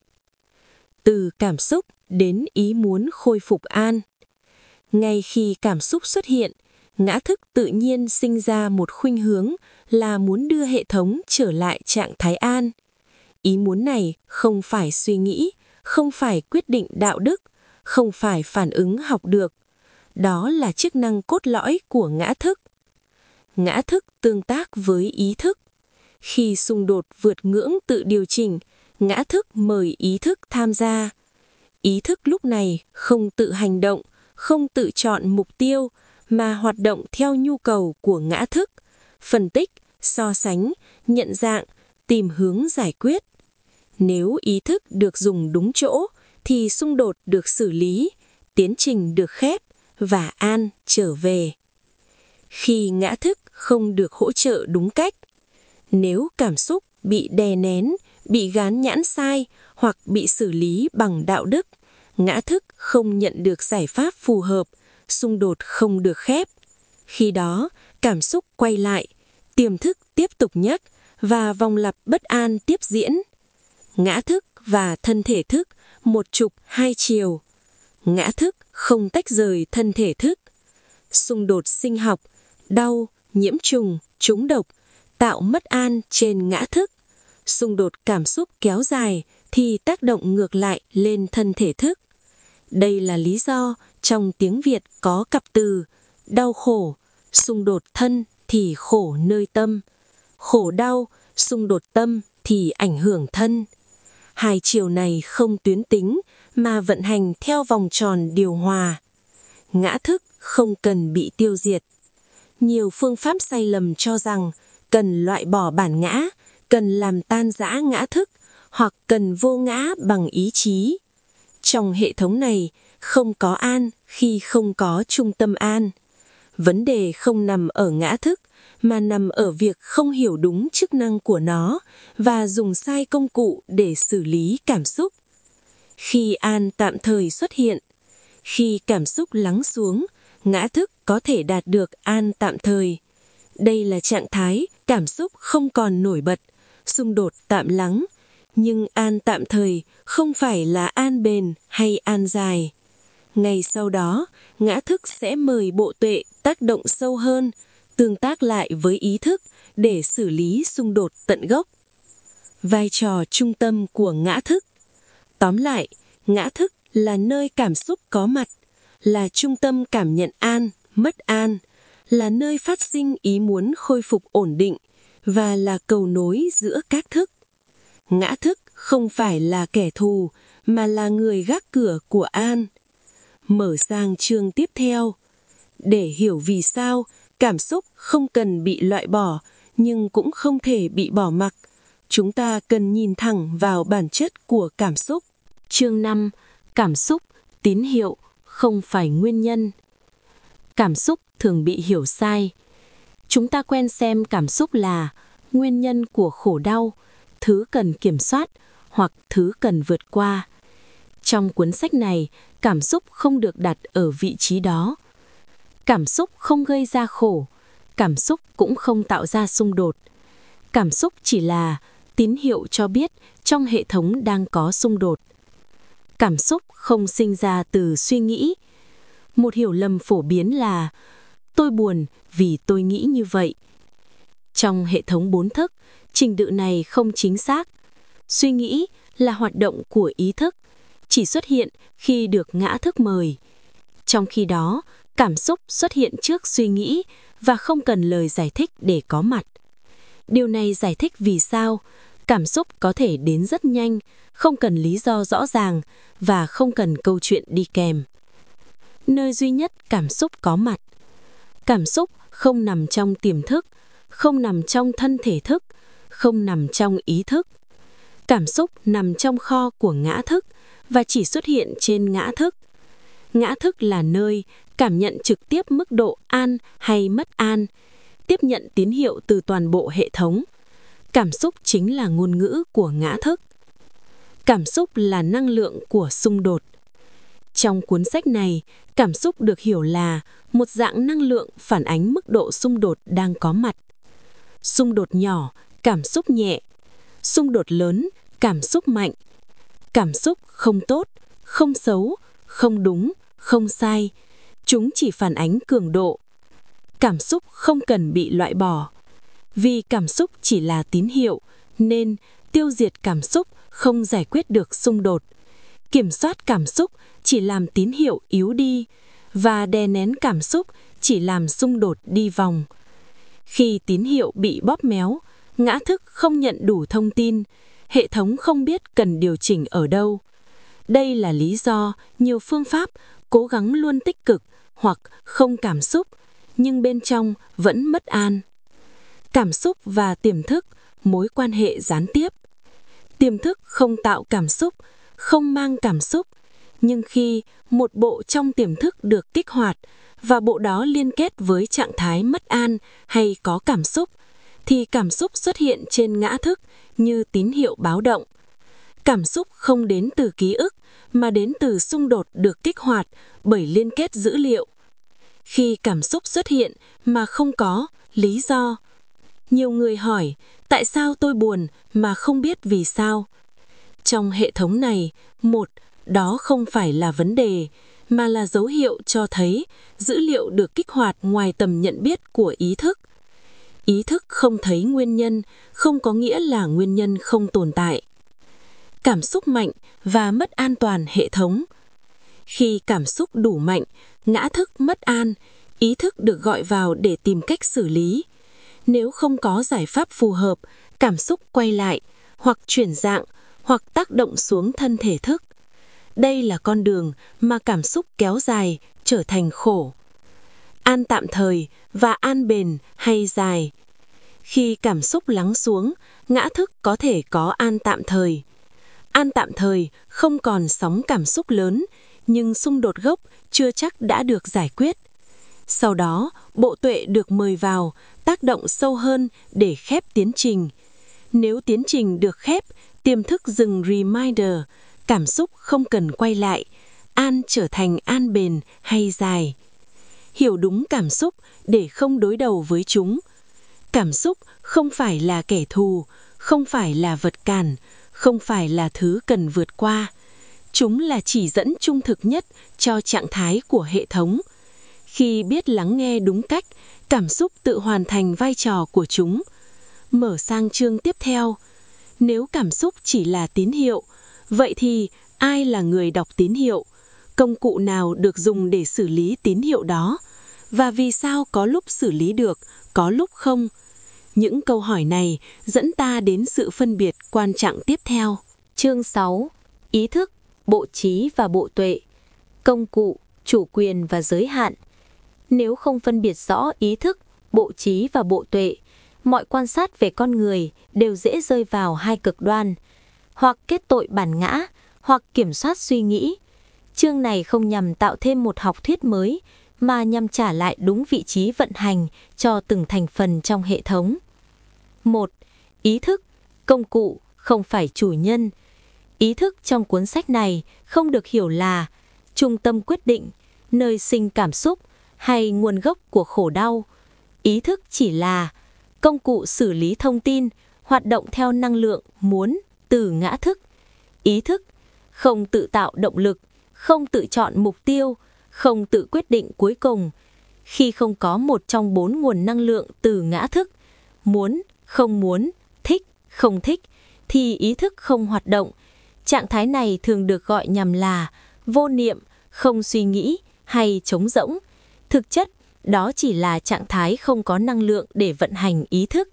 [SPEAKER 1] Từ cảm xúc đến ý muốn khôi phục an. Ngay khi cảm xúc xuất hiện, ngã thức tự nhiên sinh ra một khuynh hướng là muốn đưa hệ thống trở lại trạng thái an. Ý muốn này không phải suy nghĩ, không phải quyết định đạo đức, không phải phản ứng học được. Đó là chức năng cốt lõi của ngã thức. Ngã thức tương tác với ý thức. Khi xung đột vượt ngưỡng tự điều chỉnh, ngã thức mời ý thức tham gia. Ý thức lúc này không tự hành động, không tự chọn mục tiêu, mà hoạt động theo nhu cầu của ngã thức, phân tích, so sánh, nhận dạng, tìm hướng giải quyết. Nếu ý thức được dùng đúng chỗ, thì xung đột được xử lý, tiến trình được khép và an trở về. Khi ngã thức không được hỗ trợ đúng cách, nếu cảm xúc bị đè nén, bị gán nhãn sai hoặc bị xử lý bằng đạo đức, ngã thức không nhận được giải pháp phù hợp, xung đột không được khép. Khi đó, cảm xúc quay lại, tiềm thức tiếp tục nhắc và vòng lặp bất an tiếp diễn. Ngã thức và thân thể thức một trục hai chiều. Ngã thức không tách rời thân thể thức. Xung đột sinh học, đau, nhiễm trùng, trúng độc tạo mất an trên ngã thức. Xung đột cảm xúc kéo dài thì tác động ngược lại lên thân thể thức. Đây là lý do trong tiếng Việt có cặp từ đau khổ, xung đột thân thì khổ nơi tâm, khổ đau, xung đột tâm thì ảnh hưởng thân. Hai chiều này không tuyến tính mà vận hành theo vòng tròn điều hòa. Ngã thức không cần bị tiêu diệt. Nhiều phương pháp sai lầm cho rằng cần loại bỏ bản ngã, cần làm tan rã ngã thức
[SPEAKER 2] hoặc cần vô ngã bằng ý chí. Trong hệ thống này, không có an khi không có trung tâm an. Vấn đề không nằm ở ngã thức, mà nằm ở việc không hiểu đúng chức năng của nó và dùng sai công cụ để xử lý cảm xúc. Khi an tạm thời xuất hiện, khi cảm xúc lắng xuống, ngã thức có thể đạt được an tạm thời. Đây là trạng thái cảm xúc không còn nổi bật, xung đột tạm lắng. Nhưng an tạm thời không phải là an bền hay an dài. Ngay sau đó, ngã thức sẽ mời bộ tuệ tác động sâu hơn, tương tác lại với ý thức để xử lý xung đột tận gốc. Vai trò trung tâm của ngã thức. Tóm lại, ngã thức là nơi cảm xúc có mặt, là trung tâm cảm nhận an, mất an, là nơi phát sinh ý muốn khôi phục ổn định và là cầu nối giữa các thức. Ngã thức không phải là kẻ thù, mà là người gác cửa của an. Mở sang chương tiếp theo. Để hiểu vì sao cảm xúc không cần bị loại bỏ, nhưng cũng không thể bị bỏ mặc, chúng ta cần nhìn thẳng vào bản chất của cảm xúc.
[SPEAKER 1] Chương 5. Cảm xúc, tín hiệu, không phải nguyên nhân. Cảm xúc thường bị hiểu sai. Chúng ta quen xem cảm xúc là nguyên nhân của khổ đau, thứ cần kiểm soát hoặc thứ cần vượt qua. Trong cuốn sách này, cảm xúc không được đặt ở vị trí đó. Cảm xúc không gây ra khổ, cảm xúc cũng không tạo ra xung đột. Cảm xúc chỉ là tín hiệu cho biết trong hệ thống đang có xung đột. Cảm xúc không sinh ra từ suy nghĩ. Một hiểu lầm phổ biến là tôi buồn vì tôi nghĩ như vậy. Trong hệ thống 4 thức, trình tự này không chính xác. Suy nghĩ là hoạt động của ý thức, chỉ xuất hiện khi được ngã thức mời. Trong khi đó, cảm xúc xuất hiện trước suy nghĩ và không cần lời giải thích để có mặt. Điều này giải thích vì sao cảm xúc có thể đến rất nhanh, không cần lý do rõ ràng và không cần câu chuyện đi kèm. Nơi duy nhất cảm xúc có mặt. Cảm xúc không nằm trong tiềm thức, không nằm trong thân thể thức, không nằm trong ý thức. Cảm xúc nằm trong kho của ngã thức và chỉ xuất hiện trên ngã thức. Ngã thức là nơi cảm nhận trực tiếp mức độ an hay mất an, tiếp nhận tín hiệu từ toàn bộ hệ thống. Cảm xúc chính là ngôn ngữ của ngã thức. Cảm xúc là năng lượng của xung đột. Trong cuốn sách này, cảm xúc được hiểu là một dạng năng lượng phản ánh mức độ xung đột đang có mặt. Xung đột nhỏ, cảm xúc nhẹ. Xung đột lớn, cảm xúc mạnh. Cảm xúc không tốt, không xấu, không đúng, không sai. Chúng chỉ phản ánh cường độ. Cảm xúc không cần bị loại bỏ. Vì cảm xúc chỉ là tín hiệu, nên tiêu diệt cảm xúc không giải quyết được xung đột. Kiểm soát cảm xúc chỉ làm tín hiệu yếu đi, và đè nén cảm xúc chỉ làm xung đột đi vòng. Khi tín hiệu bị bóp méo, ngã thức không nhận đủ thông tin, hệ thống không biết cần điều chỉnh ở đâu. Đây là lý do nhiều phương pháp cố gắng luôn tích cực hoặc không cảm xúc, nhưng bên trong vẫn mất an. Cảm xúc và tiềm thức, mối quan hệ gián tiếp. Tiềm thức không tạo cảm xúc, không mang cảm xúc, nhưng khi một bộ trong tiềm thức được kích hoạt và bộ đó liên kết với trạng thái mất an hay có cảm xúc, thì cảm xúc xuất hiện trên ngã thức như tín hiệu báo động. Cảm xúc không đến từ ký ức, mà đến từ xung đột được kích hoạt bởi liên kết dữ liệu. Khi cảm xúc xuất hiện mà không có lý do. Nhiều người hỏi, tại sao tôi buồn mà không biết vì sao? Trong hệ thống này, đó không phải là vấn đề, mà là dấu hiệu cho thấy dữ liệu được kích hoạt ngoài tầm nhận biết của ý thức. Ý thức không thấy nguyên nhân, không có nghĩa là nguyên nhân không tồn tại. Cảm xúc mạnh và mất an toàn hệ thống. Khi cảm xúc đủ mạnh, ngã thức mất an, ý thức được gọi vào để tìm cách xử lý. Nếu không có giải pháp phù hợp, cảm xúc quay lại, hoặc chuyển dạng, hoặc tác động xuống thân thể thức. Đây là con đường mà cảm xúc kéo dài trở thành khổ. An tạm thời và an bền hay dài. Khi cảm xúc lắng xuống, ngã thức có thể có an tạm thời. An tạm thời, không còn sóng cảm xúc lớn, nhưng xung đột gốc chưa chắc đã được giải quyết. Sau đó, bộ tuệ được mời vào, tác động sâu hơn để khép tiến trình. Nếu tiến trình được khép, tiềm thức dừng reminder, cảm xúc không cần quay lại, an trở thành an bền hay dài. Hiểu đúng cảm xúc để không đối đầu với chúng. Cảm xúc không phải là kẻ thù, không phải là vật cản, không phải là thứ cần vượt qua. Chúng là chỉ dẫn trung thực nhất cho trạng thái của hệ thống. Khi biết lắng nghe đúng cách, cảm xúc tự hoàn thành vai trò của chúng. Mở sang chương tiếp theo. Nếu cảm xúc chỉ là tín hiệu, vậy thì ai là người đọc tín hiệu? Công cụ nào được dùng để xử lý tín hiệu đó? Và vì sao có lúc xử lý được, có lúc không? Những câu hỏi này dẫn ta đến sự phân biệt quan trọng tiếp theo.
[SPEAKER 2] Chương 6. Ý thức, bộ trí và bộ tuệ. Công cụ, chủ quyền và giới hạn. Nếu không phân biệt rõ ý thức, bộ trí và bộ tuệ, mọi quan sát về con người đều dễ rơi vào hai cực đoan, hoặc kết tội bản ngã, hoặc kiểm soát suy nghĩ. Chương này không nhằm tạo thêm một học thuyết mới, mà nhằm trả lại đúng vị trí vận hành cho từng thành phần trong hệ thống. 1. Ý thức, công cụ, không phải chủ nhân. Ý thức trong cuốn sách này không được hiểu là trung tâm quyết định, nơi sinh cảm xúc hay nguồn gốc của khổ đau. Ý thức chỉ là công cụ xử lý thông tin, hoạt động theo năng lượng muốn từ ngã thức. Ý thức không tự tạo động lực, không tự chọn mục tiêu, không tự quyết định cuối cùng. Khi không có một trong 4 nguồn năng lượng từ ngã thức, muốn, không muốn, thích, không thích, thì ý thức không hoạt động. Trạng thái này thường được gọi nhằm là vô niệm, không suy nghĩ hay trống rỗng. Thực chất, đó chỉ là trạng thái không có năng lượng để vận hành ý thức.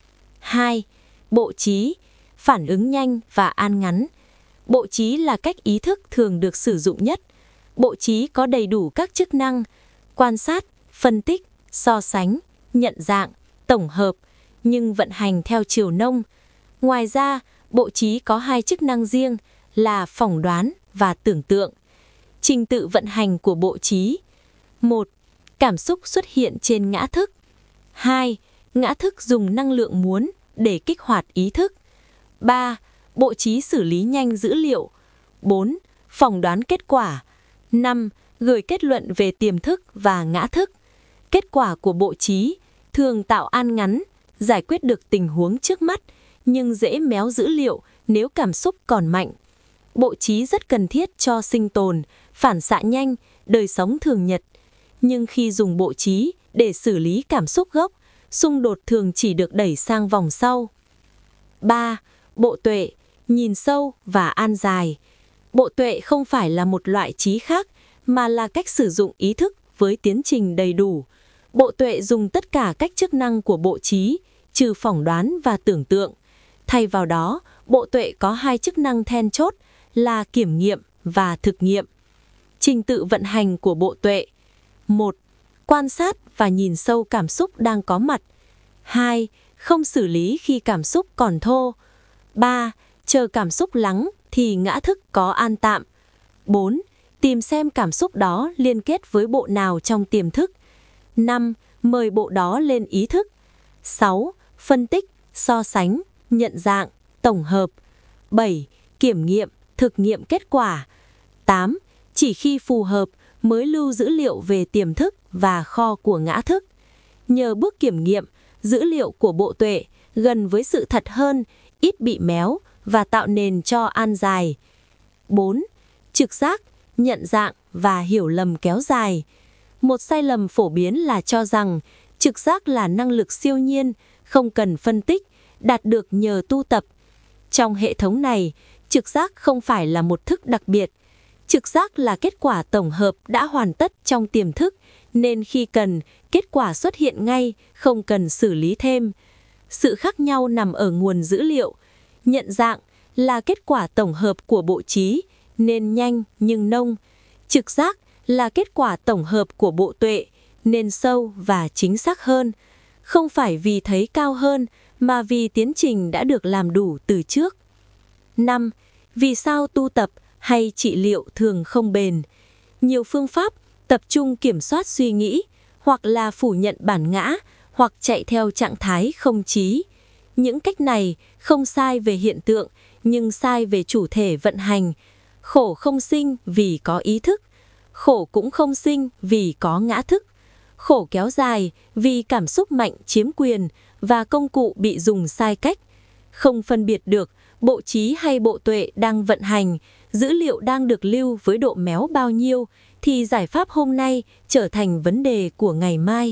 [SPEAKER 2] 2. Bộ trí, phản ứng nhanh và an ngắn. Bộ trí là cách ý thức thường được sử dụng nhất. Bộ trí có đầy đủ các chức năng: quan sát, phân tích, so sánh, nhận dạng, tổng hợp, nhưng vận hành theo chiều nông. Ngoài ra, bộ trí có 2 chức năng riêng là phỏng đoán và tưởng tượng. Trình tự vận hành của bộ trí: 1. Cảm xúc xuất hiện trên ngã thức. 2. Ngã thức dùng năng lượng muốn để kích hoạt ý thức. 3. Bộ trí xử lý nhanh dữ liệu. 4. Phỏng đoán kết quả. 5. Gửi kết luận về tiềm thức và ngã thức. Kết quả của bộ trí thường tạo an ngắn, giải quyết được tình huống trước mắt, nhưng dễ méo dữ liệu nếu cảm xúc còn mạnh. Bộ trí rất cần thiết cho sinh tồn, phản xạ nhanh, đời sống thường nhật. Nhưng khi dùng bộ trí để xử lý cảm xúc gốc, xung đột thường chỉ được đẩy sang vòng sau. 3. Bộ tuệ, nhìn sâu và an dài. Bộ tuệ không phải là một loại trí khác, mà là cách sử dụng ý thức với tiến trình đầy đủ. Bộ tuệ dùng tất cả các chức năng của bộ trí, trừ phỏng đoán và tưởng tượng. Thay vào đó, bộ tuệ có 2 chức năng then chốt là kiểm nghiệm và thực nghiệm. Trình tự vận hành của bộ tuệ: 1. Quan sát và nhìn sâu cảm xúc đang có mặt. 2. Không xử lý khi cảm xúc còn thô. 3. Chờ cảm xúc lắng thì ngã thức có an tạm. 4. Tìm xem cảm xúc đó liên kết với bộ nào trong tiềm thức. 5. Mời bộ đó lên ý thức. 6. Phân tích, so sánh, nhận dạng, tổng hợp. 7. Kiểm nghiệm, thực nghiệm kết quả. 8. Chỉ khi phù hợp mới lưu dữ liệu về tiềm thức và kho của ngã thức. Nhờ bước kiểm nghiệm, dữ liệu của bộ tuệ gần với sự thật hơn, ít bị méo và tạo nền cho an dài. 4. Trực giác, nhận dạng và hiểu lầm kéo dài. Một sai lầm phổ biến là cho rằng trực giác là năng lực siêu nhiên, không cần phân tích, đạt được nhờ tu tập. Trong hệ thống này, trực giác không phải là một thức đặc biệt. Trực giác là kết quả tổng hợp đã hoàn tất trong tiềm thức, nên khi cần, kết quả xuất hiện ngay, không cần xử lý thêm. Sự khác nhau nằm ở nguồn dữ liệu. Nhận dạng là kết quả tổng hợp của bộ trí, nên nhanh nhưng nông. Trực giác là kết quả tổng hợp của bộ tuệ, nên sâu và chính xác hơn. Không phải vì thấy cao hơn, mà vì tiến trình đã được làm đủ từ trước. 5. Vì sao tu tập hay trị liệu thường không bền? Nhiều phương pháp tập trung kiểm soát suy nghĩ, hoặc là phủ nhận bản ngã, hoặc chạy theo trạng thái không trí. Những cách này không sai về hiện tượng, nhưng sai về chủ thể vận hành. Khổ không sinh vì có ý thức, khổ cũng không sinh vì có ngã thức. Khổ kéo dài vì cảm xúc mạnh chiếm quyền và công cụ bị dùng sai cách. Không phân biệt được bộ trí hay bộ tuệ đang vận hành, dữ liệu đang được lưu với độ méo bao nhiêu, thì giải pháp hôm nay trở thành vấn đề của ngày mai.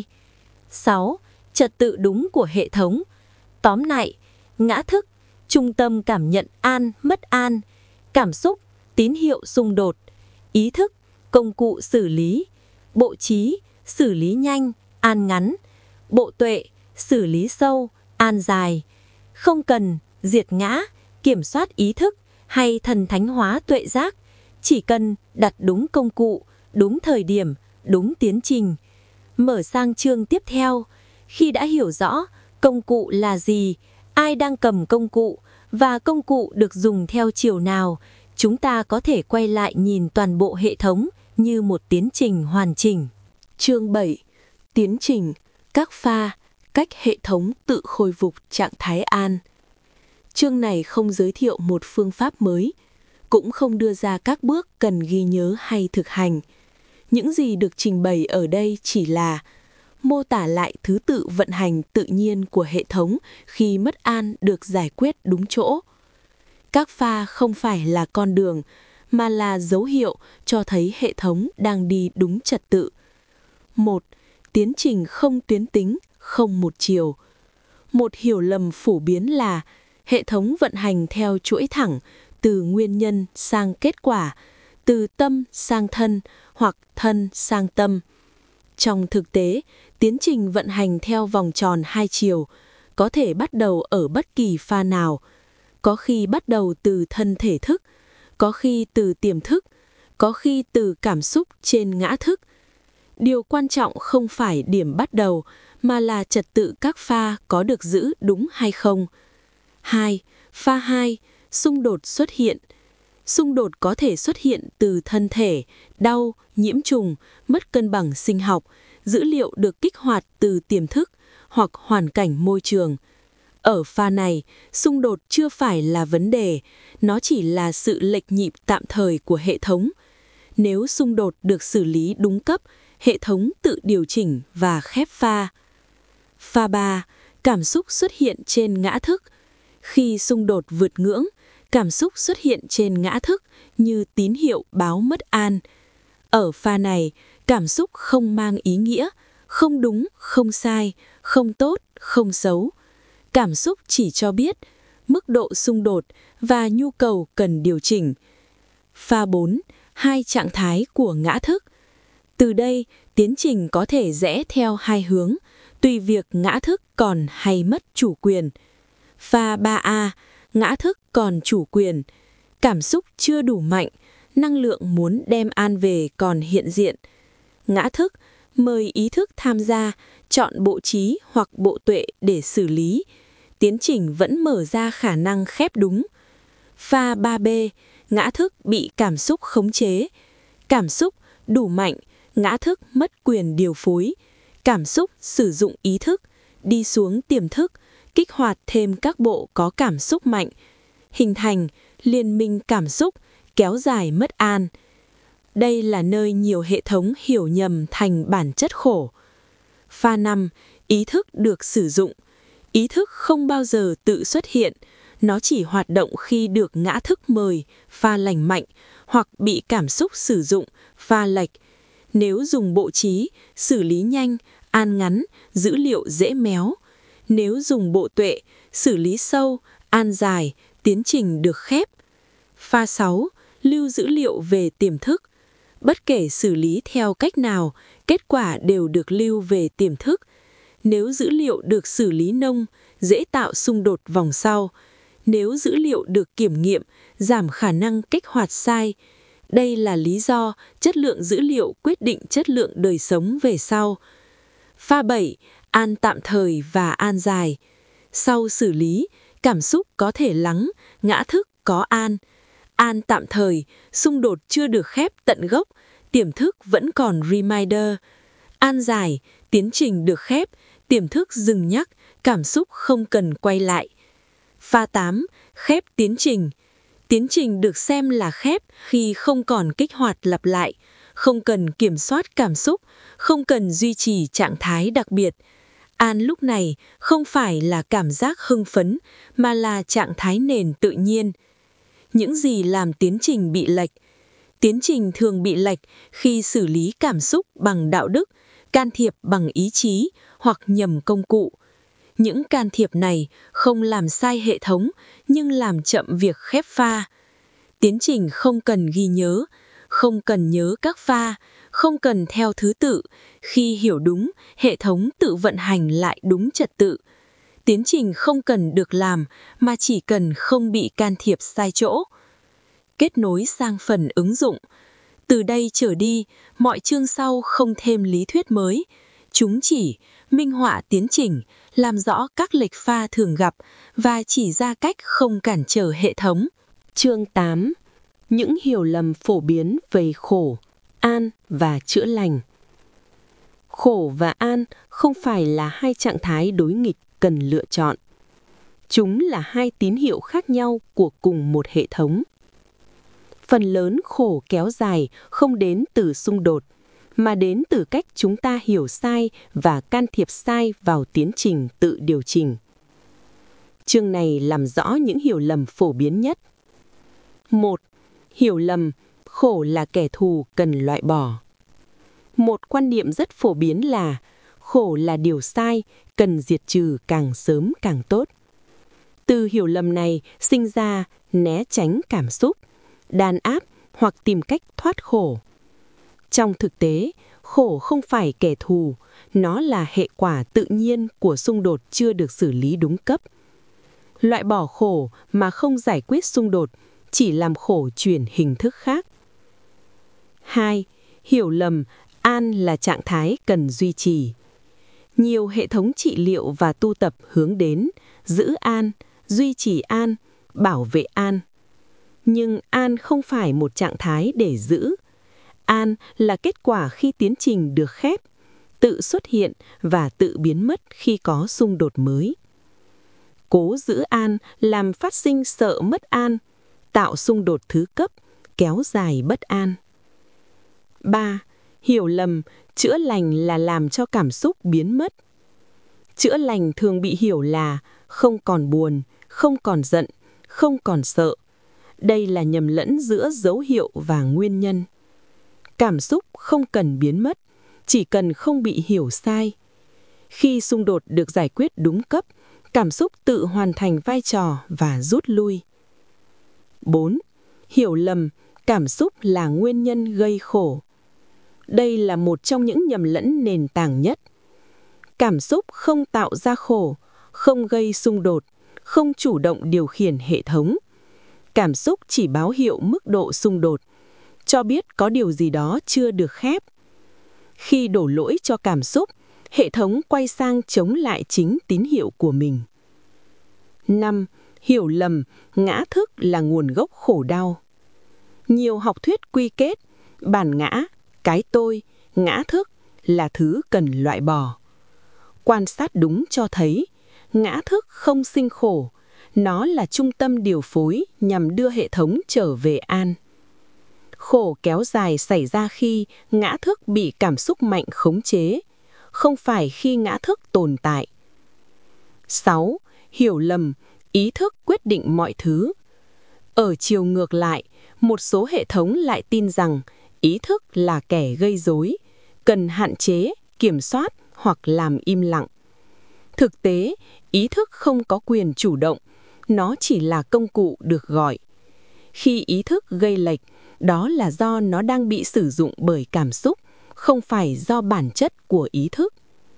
[SPEAKER 2] 6. Trật tự đúng của hệ thống. Tóm lại, ngã thức, trung tâm cảm nhận an, mất an, cảm xúc, tín hiệu xung đột, ý thức, công cụ xử lý, bộ trí, xử lý nhanh, an ngắn, bộ tuệ, xử lý sâu, an dài. Không cần diệt ngã, kiểm soát ý thức hay thần thánh hóa tuệ giác, chỉ cần đặt đúng công cụ, đúng thời điểm, đúng tiến trình. Mở sang chương tiếp theo, khi đã hiểu rõ công cụ là gì, ai đang cầm công cụ và công cụ được dùng theo chiều nào, chúng ta có thể quay lại nhìn toàn bộ hệ thống như một tiến trình hoàn chỉnh.
[SPEAKER 1] Chương 7. Tiến trình, các pha, cách hệ thống tự khôi phục trạng thái an. Chương này không giới thiệu một phương pháp mới, cũng không đưa ra các bước cần ghi nhớ hay thực hành. Những gì được trình bày ở đây chỉ là mô tả lại thứ tự vận hành tự nhiên của hệ thống khi mất an được giải quyết đúng chỗ. Các pha không phải là con đường, mà là dấu hiệu cho thấy hệ thống đang đi đúng trật tự. 1. Tiến trình không tuyến tính, không một chiều. Một hiểu lầm phổ biến là hệ thống vận hành theo chuỗi thẳng, từ nguyên nhân sang kết quả, từ tâm sang thân hoặc thân sang tâm. Trong thực tế, tiến trình vận hành theo vòng tròn hai chiều có thể bắt đầu ở bất kỳ pha nào, có khi bắt đầu từ thân thể thức, có khi từ tiềm thức, có khi từ cảm xúc trên ngã thức. Điều quan trọng không phải điểm bắt đầu, mà là trật tự các pha có được giữ đúng hay không. 2. Pha 2. Xung đột xuất hiện. Xung đột có thể xuất hiện từ thân thể, đau, nhiễm trùng, mất cân bằng sinh học, dữ liệu được kích hoạt từ tiềm thức hoặc hoàn cảnh môi trường. Ở pha này, xung đột chưa phải là vấn đề, nó chỉ là sự lệch nhịp tạm thời của hệ thống. Nếu xung đột được xử lý đúng cấp, hệ thống tự điều chỉnh và khép pha. Pha 3. Cảm xúc xuất hiện trên ngã thức. Khi xung đột vượt ngưỡng, cảm xúc xuất hiện trên ngã thức như tín hiệu báo mất an. Ở pha này, cảm xúc không mang ý nghĩa, không đúng, không sai, không tốt, không xấu. Cảm xúc chỉ cho biết mức độ xung đột và nhu cầu cần điều chỉnh. Pha 4. Hai trạng thái của ngã thức. Từ đây, tiến trình có thể rẽ theo hai hướng, tùy việc ngã thức còn hay mất chủ quyền. Pha 3A, ngã thức còn chủ quyền. Cảm xúc chưa đủ mạnh, năng lượng muốn đem an về còn hiện diện. Ngã thức mời ý thức tham gia, chọn bộ trí hoặc bộ tuệ để xử lý. Tiến trình vẫn mở ra khả năng khép đúng. Pha 3B, ngã thức bị cảm xúc khống chế. Cảm xúc đủ mạnh, ngã thức mất quyền điều phối. Cảm xúc sử dụng ý thức, đi xuống tiềm thức, kích hoạt thêm các bộ có cảm xúc mạnh. Hình thành liên minh cảm xúc, kéo dài mất an. Đây là nơi nhiều hệ thống hiểu nhầm thành bản chất khổ. Pha 5, ý thức được sử dụng. Ý thức không bao giờ tự xuất hiện, nó chỉ hoạt động khi được ngã thức mời, pha lành mạnh, hoặc bị cảm xúc sử dụng, pha lệch. Nếu dùng bộ trí, xử lý nhanh, an ngắn, dữ liệu dễ méo. Nếu dùng bộ tuệ, xử lý sâu, an dài, tiến trình được khép. Pha 6, lưu dữ liệu về tiềm thức. Bất kể xử lý theo cách nào, kết quả đều được lưu về tiềm thức. Nếu dữ liệu được xử lý nông, dễ tạo xung đột vòng sau. Nếu dữ liệu được kiểm nghiệm, giảm khả năng kích hoạt sai. Đây là lý do chất lượng dữ liệu quyết định chất lượng đời sống về sau. Pha 7, an tạm thời và an dài. Sau xử lý, cảm xúc có thể lắng, ngã thức có an.
[SPEAKER 2] An tạm thời, xung đột chưa được khép tận gốc, tiềm thức vẫn còn reminder. An dài, tiến trình được khép, tiềm thức dừng nhắc, cảm xúc không cần quay lại. Pha 8, khép tiến trình. Tiến trình được xem là khép khi không còn kích hoạt lặp lại, không cần kiểm soát cảm xúc, không cần duy trì trạng thái đặc biệt. An lúc này không phải là cảm giác hưng phấn, mà là trạng thái nền tự nhiên. Những gì làm tiến trình bị lệch? Tiến trình thường bị lệch khi xử lý cảm xúc bằng đạo đức, can thiệp bằng ý chí hoặc nhầm công cụ. Những can thiệp này không làm sai hệ thống nhưng làm chậm việc khép pha. Tiến trình không cần ghi nhớ, không cần nhớ các pha, không cần theo thứ tự. Khi hiểu đúng, hệ thống tự vận hành lại đúng trật tự. Tiến trình không cần được làm mà chỉ cần không bị can thiệp sai chỗ. Kết nối sang phần ứng dụng. Từ đây trở đi, mọi chương sau không thêm lý thuyết mới. Chúng chỉ minh họa tiến trình, làm rõ các lệch pha thường gặp và chỉ ra cách không cản trở hệ thống.
[SPEAKER 1] Chương 8. Những hiểu lầm phổ biến về khổ, an và chữa lành. Khổ và an không phải là hai trạng thái đối nghịch cần lựa chọn. Chúng là hai tín hiệu khác nhau của cùng một hệ thống. Phần lớn khổ kéo dài không đến từ xung đột, mà đến từ cách chúng ta hiểu sai và can thiệp sai vào tiến trình tự điều chỉnh. Chương này làm rõ những hiểu lầm phổ biến nhất. 1. Hiểu lầm khổ là kẻ thù cần loại bỏ. Một quan niệm rất phổ biến là khổ là điều sai, cần diệt trừ càng sớm càng tốt. Từ hiểu lầm này sinh ra né tránh cảm xúc, đàn áp hoặc tìm cách thoát khổ. Trong thực tế, khổ không phải kẻ thù, nó là hệ quả tự nhiên của xung đột chưa được xử lý đúng cấp. Loại bỏ khổ mà không giải quyết xung đột chỉ làm khổ chuyển hình thức khác. 2. Hiểu lầm an là trạng thái cần duy trì. Nhiều hệ thống trị liệu và tu tập hướng đến giữ an, duy trì an, bảo vệ an. Nhưng an không phải một trạng thái để giữ. An là kết quả khi tiến trình được khép, tự xuất hiện và tự biến mất khi có xung đột mới. Cố giữ an làm phát sinh sợ mất an, tạo xung đột thứ cấp, kéo dài bất an. 3. Hiểu lầm chữa lành là làm cho cảm xúc biến mất. Chữa lành thường bị hiểu là không còn buồn, không còn giận, không còn sợ. Đây là nhầm lẫn giữa dấu hiệu và nguyên nhân. Cảm xúc không cần biến mất, chỉ cần không bị hiểu sai. Khi xung đột được giải quyết đúng cấp, cảm xúc tự hoàn thành vai trò và rút lui. 4. Hiểu lầm cảm xúc là nguyên nhân gây khổ. Đây là một trong những nhầm lẫn nền tảng nhất. Cảm xúc không tạo ra khổ, không gây xung đột, không chủ động điều khiển hệ thống. Cảm xúc chỉ báo hiệu mức độ xung đột, cho biết có điều gì đó chưa được khép. Khi đổ lỗi cho cảm xúc, hệ thống quay sang chống lại chính tín hiệu của mình. 5. Hiểu lầm ngã thức là nguồn gốc khổ đau. Nhiều học thuyết quy kết bản ngã, cái tôi, ngã thức là thứ cần loại bỏ. Quan sát đúng cho thấy, ngã thức không sinh khổ, nó là trung tâm điều phối nhằm đưa hệ thống trở về an. Khổ kéo dài xảy ra khi ngã thức bị cảm xúc mạnh khống chế, không phải khi ngã thức tồn tại. 6. Hiểu lầm ý thức quyết định mọi thứ. Ở chiều ngược lại, một số hệ thống lại tin rằng ý thức là kẻ gây rối, cần hạn chế, kiểm soát hoặc làm im lặng. Thực tế, ý thức không có quyền chủ động, nó chỉ là công cụ được gọi. Khi ý thức gây lệch, đó là do nó đang bị sử dụng bởi cảm xúc, không phải do bản chất của ý thức.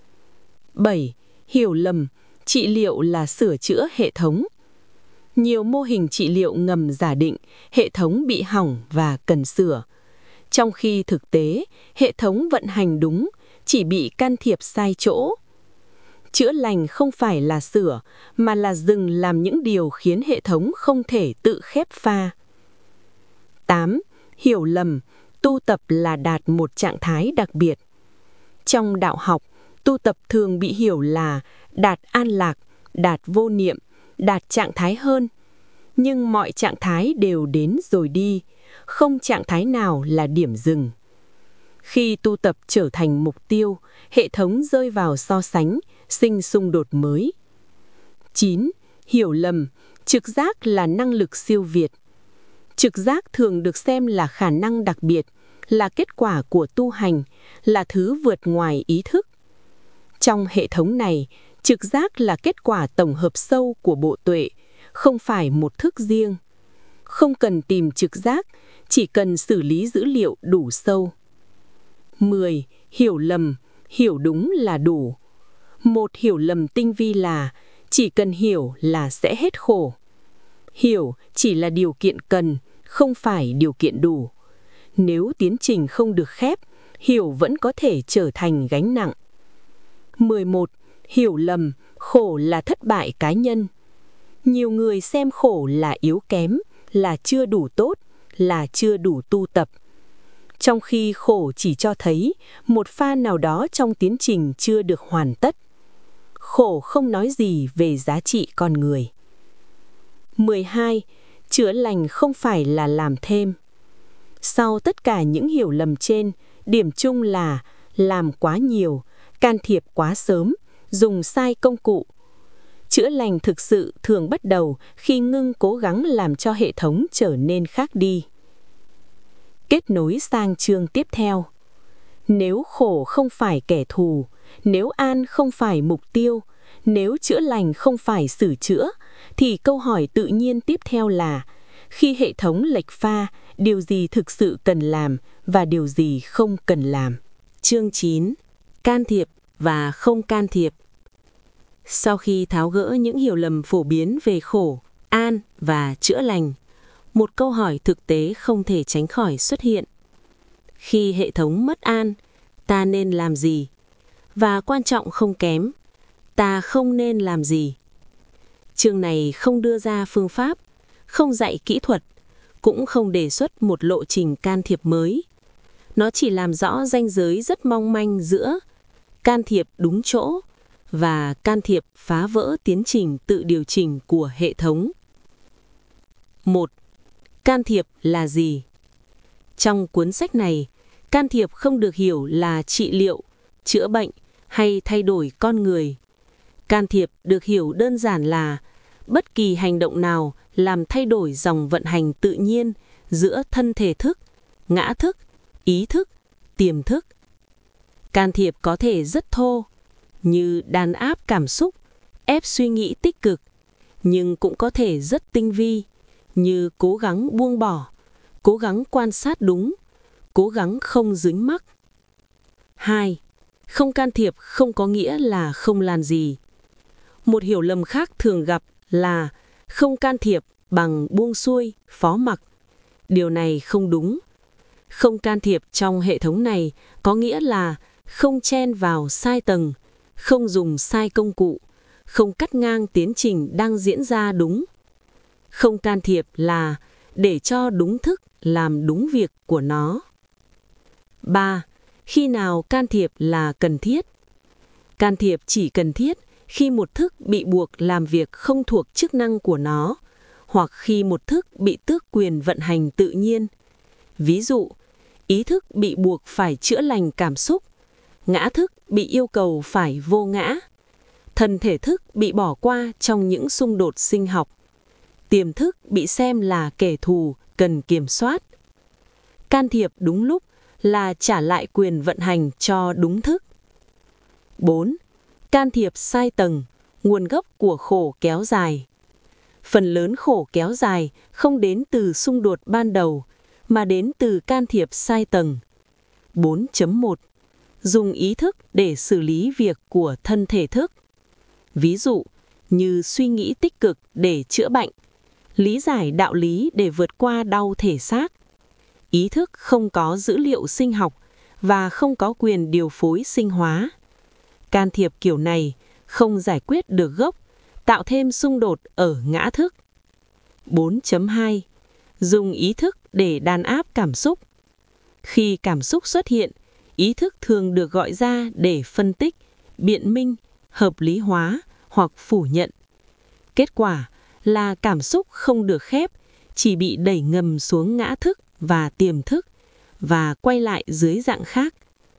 [SPEAKER 1] 7. Hiểu lầm trị liệu là sửa chữa hệ thống. Nhiều mô hình trị liệu ngầm giả định hệ thống bị hỏng và cần sửa. Trong khi thực tế, hệ thống vận hành đúng, chỉ bị can thiệp sai chỗ. Chữa lành không phải là sửa, mà là dừng làm những điều khiến hệ thống không thể tự khép pha. 8. Hiểu lầm, tu tập là đạt một trạng thái đặc biệt. Trong đạo học, tu tập thường bị hiểu là đạt an lạc, đạt vô niệm, đạt trạng thái hơn. Nhưng mọi trạng thái đều đến rồi đi, không trạng thái nào là điểm dừng. Khi tu tập trở thành mục tiêu, hệ thống rơi vào so sánh, sinh xung đột mới. 9. Hiểu lầm, trực giác là năng lực siêu việt. Trực giác thường được xem là khả năng đặc biệt, là kết quả của tu hành, là thứ vượt ngoài ý thức. Trong hệ thống này, trực giác là kết quả tổng hợp sâu của bộ tuệ, không phải một thức riêng. Không cần tìm trực giác, chỉ cần xử lý dữ liệu đủ sâu. 10. Hiểu lầm, hiểu đúng là đủ. Một hiểu lầm tinh vi là chỉ cần hiểu là sẽ hết khổ. Hiểu chỉ là điều kiện cần, không phải điều kiện đủ. Nếu tiến trình không được khép, hiểu vẫn có thể trở thành gánh nặng. 11. Hiểu lầm, khổ là thất bại cá nhân. Nhiều người xem khổ là yếu kém, là chưa đủ tốt, là chưa đủ tu tập. Trong khi khổ chỉ cho thấy một pha nào đó trong tiến trình chưa được hoàn tất. Khổ không nói gì về giá trị con người. 12. Chữa lành không phải là làm thêm. Sau tất cả những hiểu lầm trên, điểm chung là làm quá nhiều, can thiệp quá sớm, dùng sai công cụ. Chữa lành thực sự thường bắt đầu khi ngưng cố gắng làm cho hệ thống trở nên khác đi. Kết nối sang chương tiếp theo. Nếu khổ không phải kẻ thù, nếu an không phải mục tiêu, nếu chữa lành không phải sửa chữa, thì câu hỏi tự nhiên tiếp theo là khi hệ thống lệch pha, điều gì thực sự cần làm và điều gì không cần làm.
[SPEAKER 2] Chương 9. Can thiệp và không can thiệp. Sau khi tháo gỡ những hiểu lầm phổ biến về khổ, an và chữa lành, một câu hỏi thực tế không thể tránh khỏi xuất hiện. Khi hệ thống mất an, ta nên làm gì? Và quan trọng không kém, ta không nên làm gì? Chương này không đưa ra phương pháp, không dạy kỹ thuật, cũng không đề xuất một lộ trình can thiệp mới. Nó chỉ làm rõ ranh giới rất mong manh giữa can thiệp đúng chỗ và can thiệp phá vỡ tiến trình tự điều chỉnh của hệ thống. 1. Can thiệp là gì? Trong cuốn sách này, can thiệp không được hiểu là trị liệu, chữa bệnh hay thay đổi con người. Can thiệp được hiểu đơn giản là bất kỳ hành động nào làm thay đổi dòng vận hành tự nhiên giữa thân thể thức, ngã thức, ý thức, tiềm thức. Can thiệp có thể rất thô, như đàn áp cảm xúc, ép suy nghĩ tích cực, nhưng cũng có thể rất tinh vi, như cố gắng buông bỏ, cố gắng quan sát đúng, cố gắng không dính mắc. 2. Không can thiệp không có nghĩa là không làm gì. Một hiểu lầm khác thường gặp là không can thiệp bằng buông xuôi, phó mặc. Điều này không đúng. Không can thiệp trong hệ thống này có nghĩa là không chen vào sai tầng, không dùng sai công cụ, không cắt ngang tiến trình đang diễn ra đúng. Không can thiệp là để cho đúng thức làm đúng việc của nó. 3. Khi nào can thiệp là cần thiết? Can thiệp chỉ cần thiết khi một thức bị buộc làm việc không thuộc chức năng của nó, hoặc khi một thức bị tước quyền vận hành tự nhiên. Ví dụ, ý thức bị buộc phải chữa lành cảm xúc, ngã thức bị yêu cầu phải vô ngã, thân thể thức bị bỏ qua trong những xung đột sinh học, tiềm thức bị xem là kẻ thù cần kiểm soát. Can thiệp đúng lúc là trả lại quyền vận hành cho đúng thức. 4. Can thiệp sai tầng, nguồn gốc của khổ kéo dài. Phần lớn khổ kéo dài không đến từ xung đột ban đầu, mà đến từ can thiệp sai tầng. 4.1. Dùng ý thức để xử lý việc của thân thể thức. Ví dụ, như suy nghĩ tích cực để chữa bệnh, lý giải đạo lý để vượt qua đau thể xác. Ý thức không có dữ liệu sinh học và không có quyền điều phối sinh hóa. Can thiệp kiểu này không giải quyết được gốc, tạo thêm xung đột ở ngã thức. 4.2.
[SPEAKER 1] dùng ý thức để đàn áp cảm xúc. Khi cảm xúc xuất hiện, ý thức thường được gọi ra để phân tích, biện minh, hợp lý hóa hoặc phủ nhận. Kết quả là cảm xúc không được khép, chỉ bị đẩy ngầm xuống ngã thức và tiềm thức và quay lại dưới dạng khác.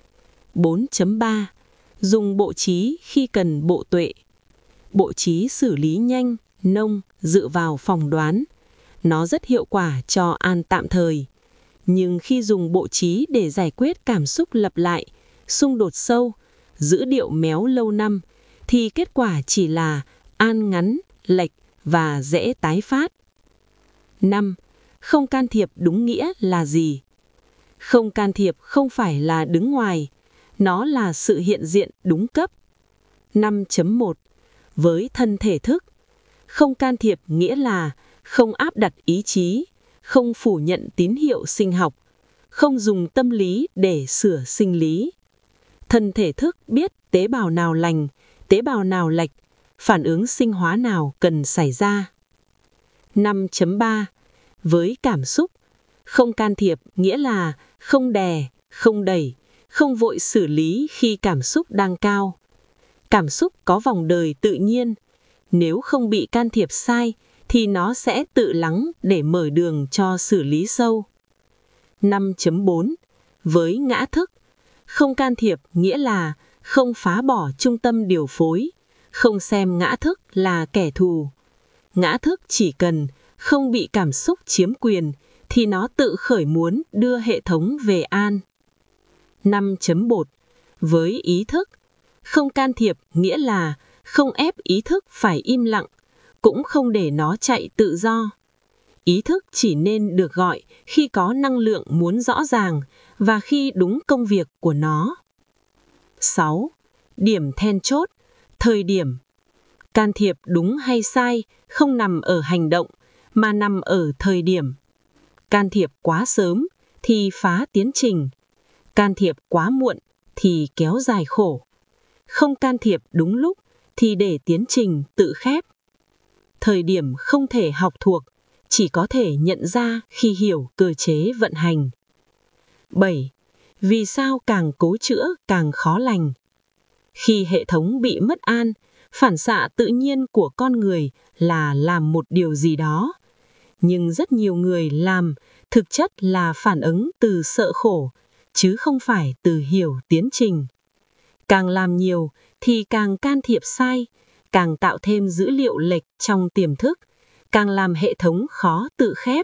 [SPEAKER 1] 4.3. Dùng bộ trí khi cần bộ tuệ. Bộ trí xử lý nhanh, nông, dựa vào phỏng đoán. Nó rất hiệu quả cho an tạm thời. Nhưng khi dùng bộ trí để giải quyết cảm xúc lặp lại, xung đột sâu, giữ điệu méo lâu năm, thì kết quả chỉ là an ngắn, lệch và dễ tái phát. 5. Không can thiệp đúng nghĩa là gì? Không can thiệp không phải là đứng ngoài, nó là sự hiện diện đúng cấp. 5.1. Với thân thể thức, không can thiệp nghĩa là không áp đặt ý chí, không phủ nhận tín hiệu sinh học, không dùng tâm lý để sửa sinh lý. Thân thể thức biết tế bào nào lành, tế bào nào lệch, phản ứng sinh hóa nào cần xảy ra. 5.3. Với cảm xúc, không can thiệp nghĩa là không đè, không đẩy, không vội xử lý khi cảm xúc đang cao. Cảm xúc có vòng đời tự nhiên. Nếu không bị can thiệp sai, thì nó sẽ tự lắng để mở đường cho xử lý sâu. 5.4. Với ngã thức, không can thiệp nghĩa là không phá bỏ trung tâm điều phối, không xem ngã thức là kẻ thù. Ngã thức chỉ cần không bị cảm xúc chiếm quyền, thì nó tự khởi muốn đưa hệ thống về an. 5.1. Với ý thức, không can thiệp nghĩa là không ép ý thức phải im lặng, cũng không để nó chạy tự do. Ý thức chỉ nên được gọi khi có năng lượng muốn rõ ràng và khi đúng công việc của nó. 6. Điểm then chốt, thời điểm. Can thiệp đúng hay sai không nằm ở hành động, mà nằm ở thời điểm. Can thiệp quá sớm thì phá tiến trình. Can thiệp quá muộn thì kéo dài khổ. Không can thiệp đúng lúc thì để tiến trình tự khép. Thời điểm không thể học thuộc, chỉ có thể nhận ra khi hiểu cơ chế vận hành. 7. Vì sao càng cố chữa càng khó lành? Khi hệ thống bị mất an, phản xạ tự nhiên của con người là làm một điều gì đó. Nhưng rất nhiều người làm thực chất là phản ứng từ sợ khổ, chứ không phải từ hiểu tiến trình. Càng làm nhiều thì càng can thiệp sai, càng tạo thêm dữ liệu lệch trong tiềm thức, càng làm hệ thống khó tự khép.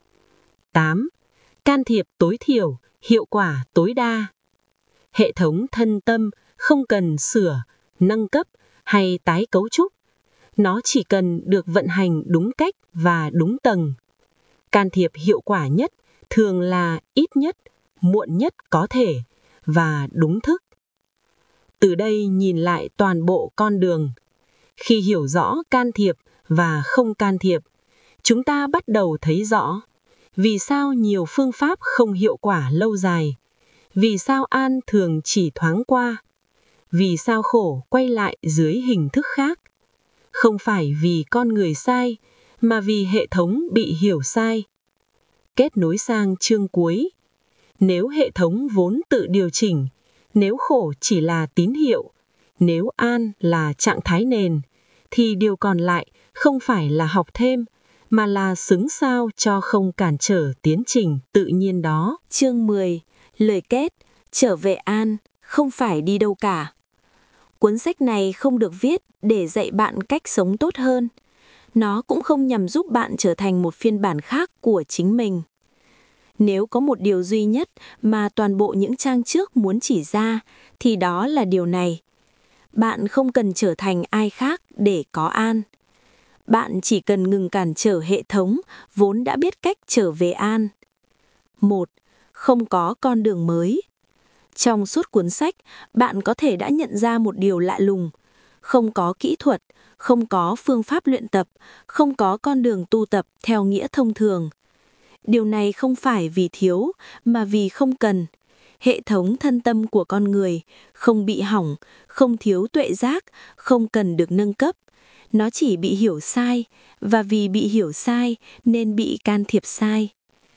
[SPEAKER 1] 8. Can thiệp tối thiểu, hiệu quả tối đa. Hệ thống thân tâm không cần sửa, nâng cấp hay tái cấu trúc. Nó chỉ cần được vận hành đúng cách và đúng tầng. Can thiệp hiệu quả nhất thường là ít nhất, muộn nhất có thể và đúng thức. Từ đây nhìn lại toàn bộ con đường. Khi hiểu rõ can thiệp và không can thiệp, chúng ta bắt đầu thấy rõ vì sao nhiều phương pháp không hiệu quả lâu dài, vì sao an thường chỉ thoáng qua, vì sao khổ quay lại dưới hình thức khác. Không phải vì con người sai, mà vì hệ thống bị hiểu sai. Kết nối sang chương cuối. Nếu hệ thống vốn tự điều chỉnh, nếu khổ chỉ là tín hiệu, nếu an là trạng thái nền, thì điều còn lại không phải là học thêm, mà là xứng sao cho không cản trở tiến trình tự nhiên đó.
[SPEAKER 2] Chương 10. Lời kết, trở về an, không phải đi đâu cả. Cuốn sách này không được viết để dạy bạn cách sống tốt hơn. Nó cũng không nhằm giúp bạn trở thành một phiên bản khác của chính mình. Nếu có một điều duy nhất mà toàn bộ những trang trước muốn chỉ ra, thì đó là điều này. Bạn không cần trở thành ai khác để có an. Bạn chỉ cần ngừng cản trở hệ thống vốn đã biết cách trở về an. 1. Không có con đường mới. Trong suốt cuốn sách, bạn có thể đã nhận ra một điều lạ lùng. Không có kỹ thuật, không có phương pháp luyện tập, không có con đường tu tập theo nghĩa thông thường. Điều này không phải vì thiếu, mà vì không cần. Hệ thống thân tâm của con người không bị hỏng, không thiếu tuệ giác, không cần được nâng cấp.
[SPEAKER 1] nó chỉ bị hiểu sai, và vì bị hiểu sai nên bị can thiệp sai.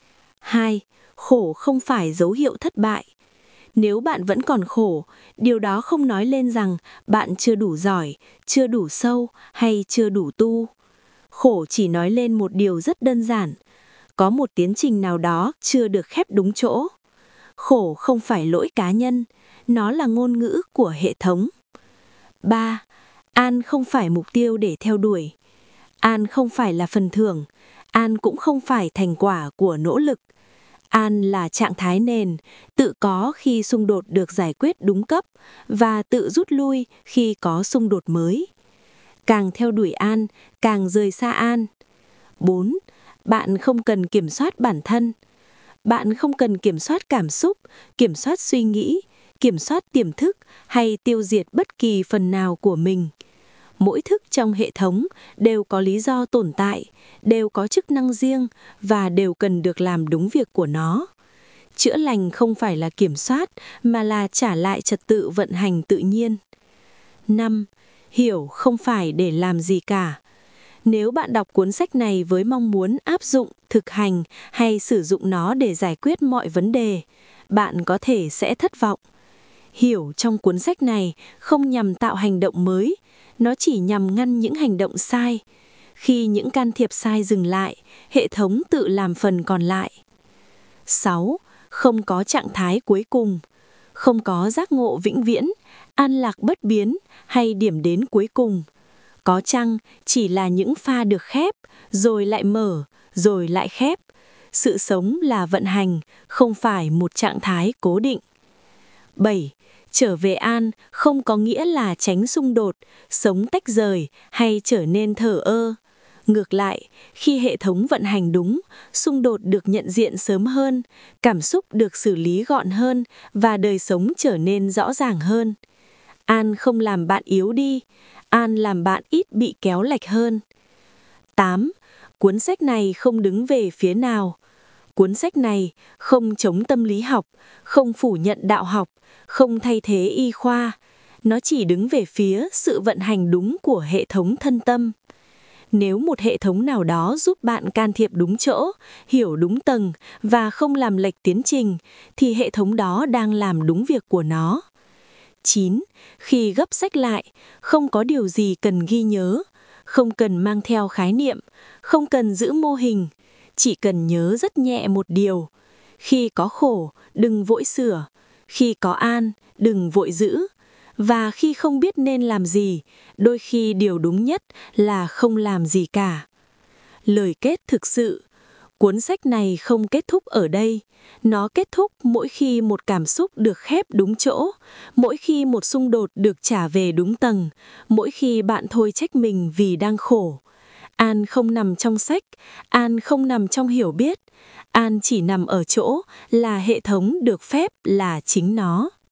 [SPEAKER 1] 2. Khổ không phải dấu hiệu thất bại. Nếu bạn vẫn còn khổ, điều đó không nói lên rằng bạn chưa đủ giỏi, chưa đủ sâu hay chưa đủ tu. Khổ chỉ nói lên một điều rất đơn giản. Có một tiến trình nào đó chưa được khép đúng chỗ. Khổ không phải lỗi cá nhân, nó là ngôn ngữ của hệ thống. 3. An không phải mục tiêu để theo đuổi. An không phải là phần thưởng, an cũng không phải thành quả của nỗ lực. An là trạng thái nền, tự có khi xung đột được giải quyết đúng cấp và tự rút lui khi có xung đột mới. Càng theo đuổi an, càng rời xa an. 4. Bạn không cần kiểm soát bản thân. Bạn không cần kiểm soát cảm xúc, kiểm soát suy nghĩ, kiểm soát tiềm thức hay tiêu diệt bất kỳ phần nào của mình. Mỗi thức trong hệ thống đều có lý do tồn tại, đều có chức năng riêng và đều cần được làm đúng việc của nó. Chữa lành không phải là kiểm soát mà là trả lại trật tự vận hành tự nhiên. 5. Hiểu không phải để làm gì cả. Nếu bạn đọc cuốn sách này với mong muốn áp dụng, thực hành hay sử dụng nó để giải quyết mọi vấn đề, bạn có thể sẽ thất vọng. Hiểu trong cuốn sách này không nhằm tạo hành động mới, nó chỉ nhằm ngăn những hành động sai. Khi những can thiệp sai dừng lại, hệ thống tự làm phần còn lại. 6. Không có trạng thái cuối cùng. Không có giác ngộ vĩnh viễn, an lạc bất biến hay điểm đến cuối cùng. Có chăng chỉ là những pha được khép, rồi lại mở, rồi lại khép. Sự sống là vận hành, không phải một trạng thái cố định. 7. Trở về an không có nghĩa là tránh xung đột, sống tách rời hay trở nên thờ ơ. Ngược lại, khi hệ thống vận hành đúng, xung đột được nhận diện sớm hơn, cảm xúc được xử lý gọn hơn và đời sống trở nên rõ ràng hơn. An không làm bạn yếu đi, an làm bạn ít bị kéo lệch hơn. 8. Cuốn sách này không đứng về phía nào. Cuốn sách này không chống tâm lý học, không phủ nhận đạo học, không thay thế y khoa. Nó chỉ đứng về phía sự vận hành đúng của hệ thống thân tâm. Nếu một hệ thống nào đó giúp bạn can thiệp đúng chỗ, hiểu đúng tầng và không làm lệch tiến trình, thì hệ thống đó đang làm đúng việc của nó. 9. Khi gấp sách lại, không có điều gì cần ghi nhớ, không cần mang theo khái niệm, không cần giữ mô hình, chỉ cần nhớ rất nhẹ một điều. Khi có khổ, đừng vội sửa, khi có an, đừng vội giữ. Và khi không biết nên làm gì, đôi khi điều đúng nhất là không làm gì cả. Lời kết thực sự, cuốn sách này không kết thúc ở đây. Nó kết thúc mỗi khi một cảm xúc được khép đúng chỗ, mỗi khi một xung đột được trả về đúng tầng, mỗi khi bạn thôi trách mình vì đang khổ. An không nằm trong sách, an không nằm trong hiểu biết, an chỉ nằm ở chỗ là hệ thống được phép là chính nó.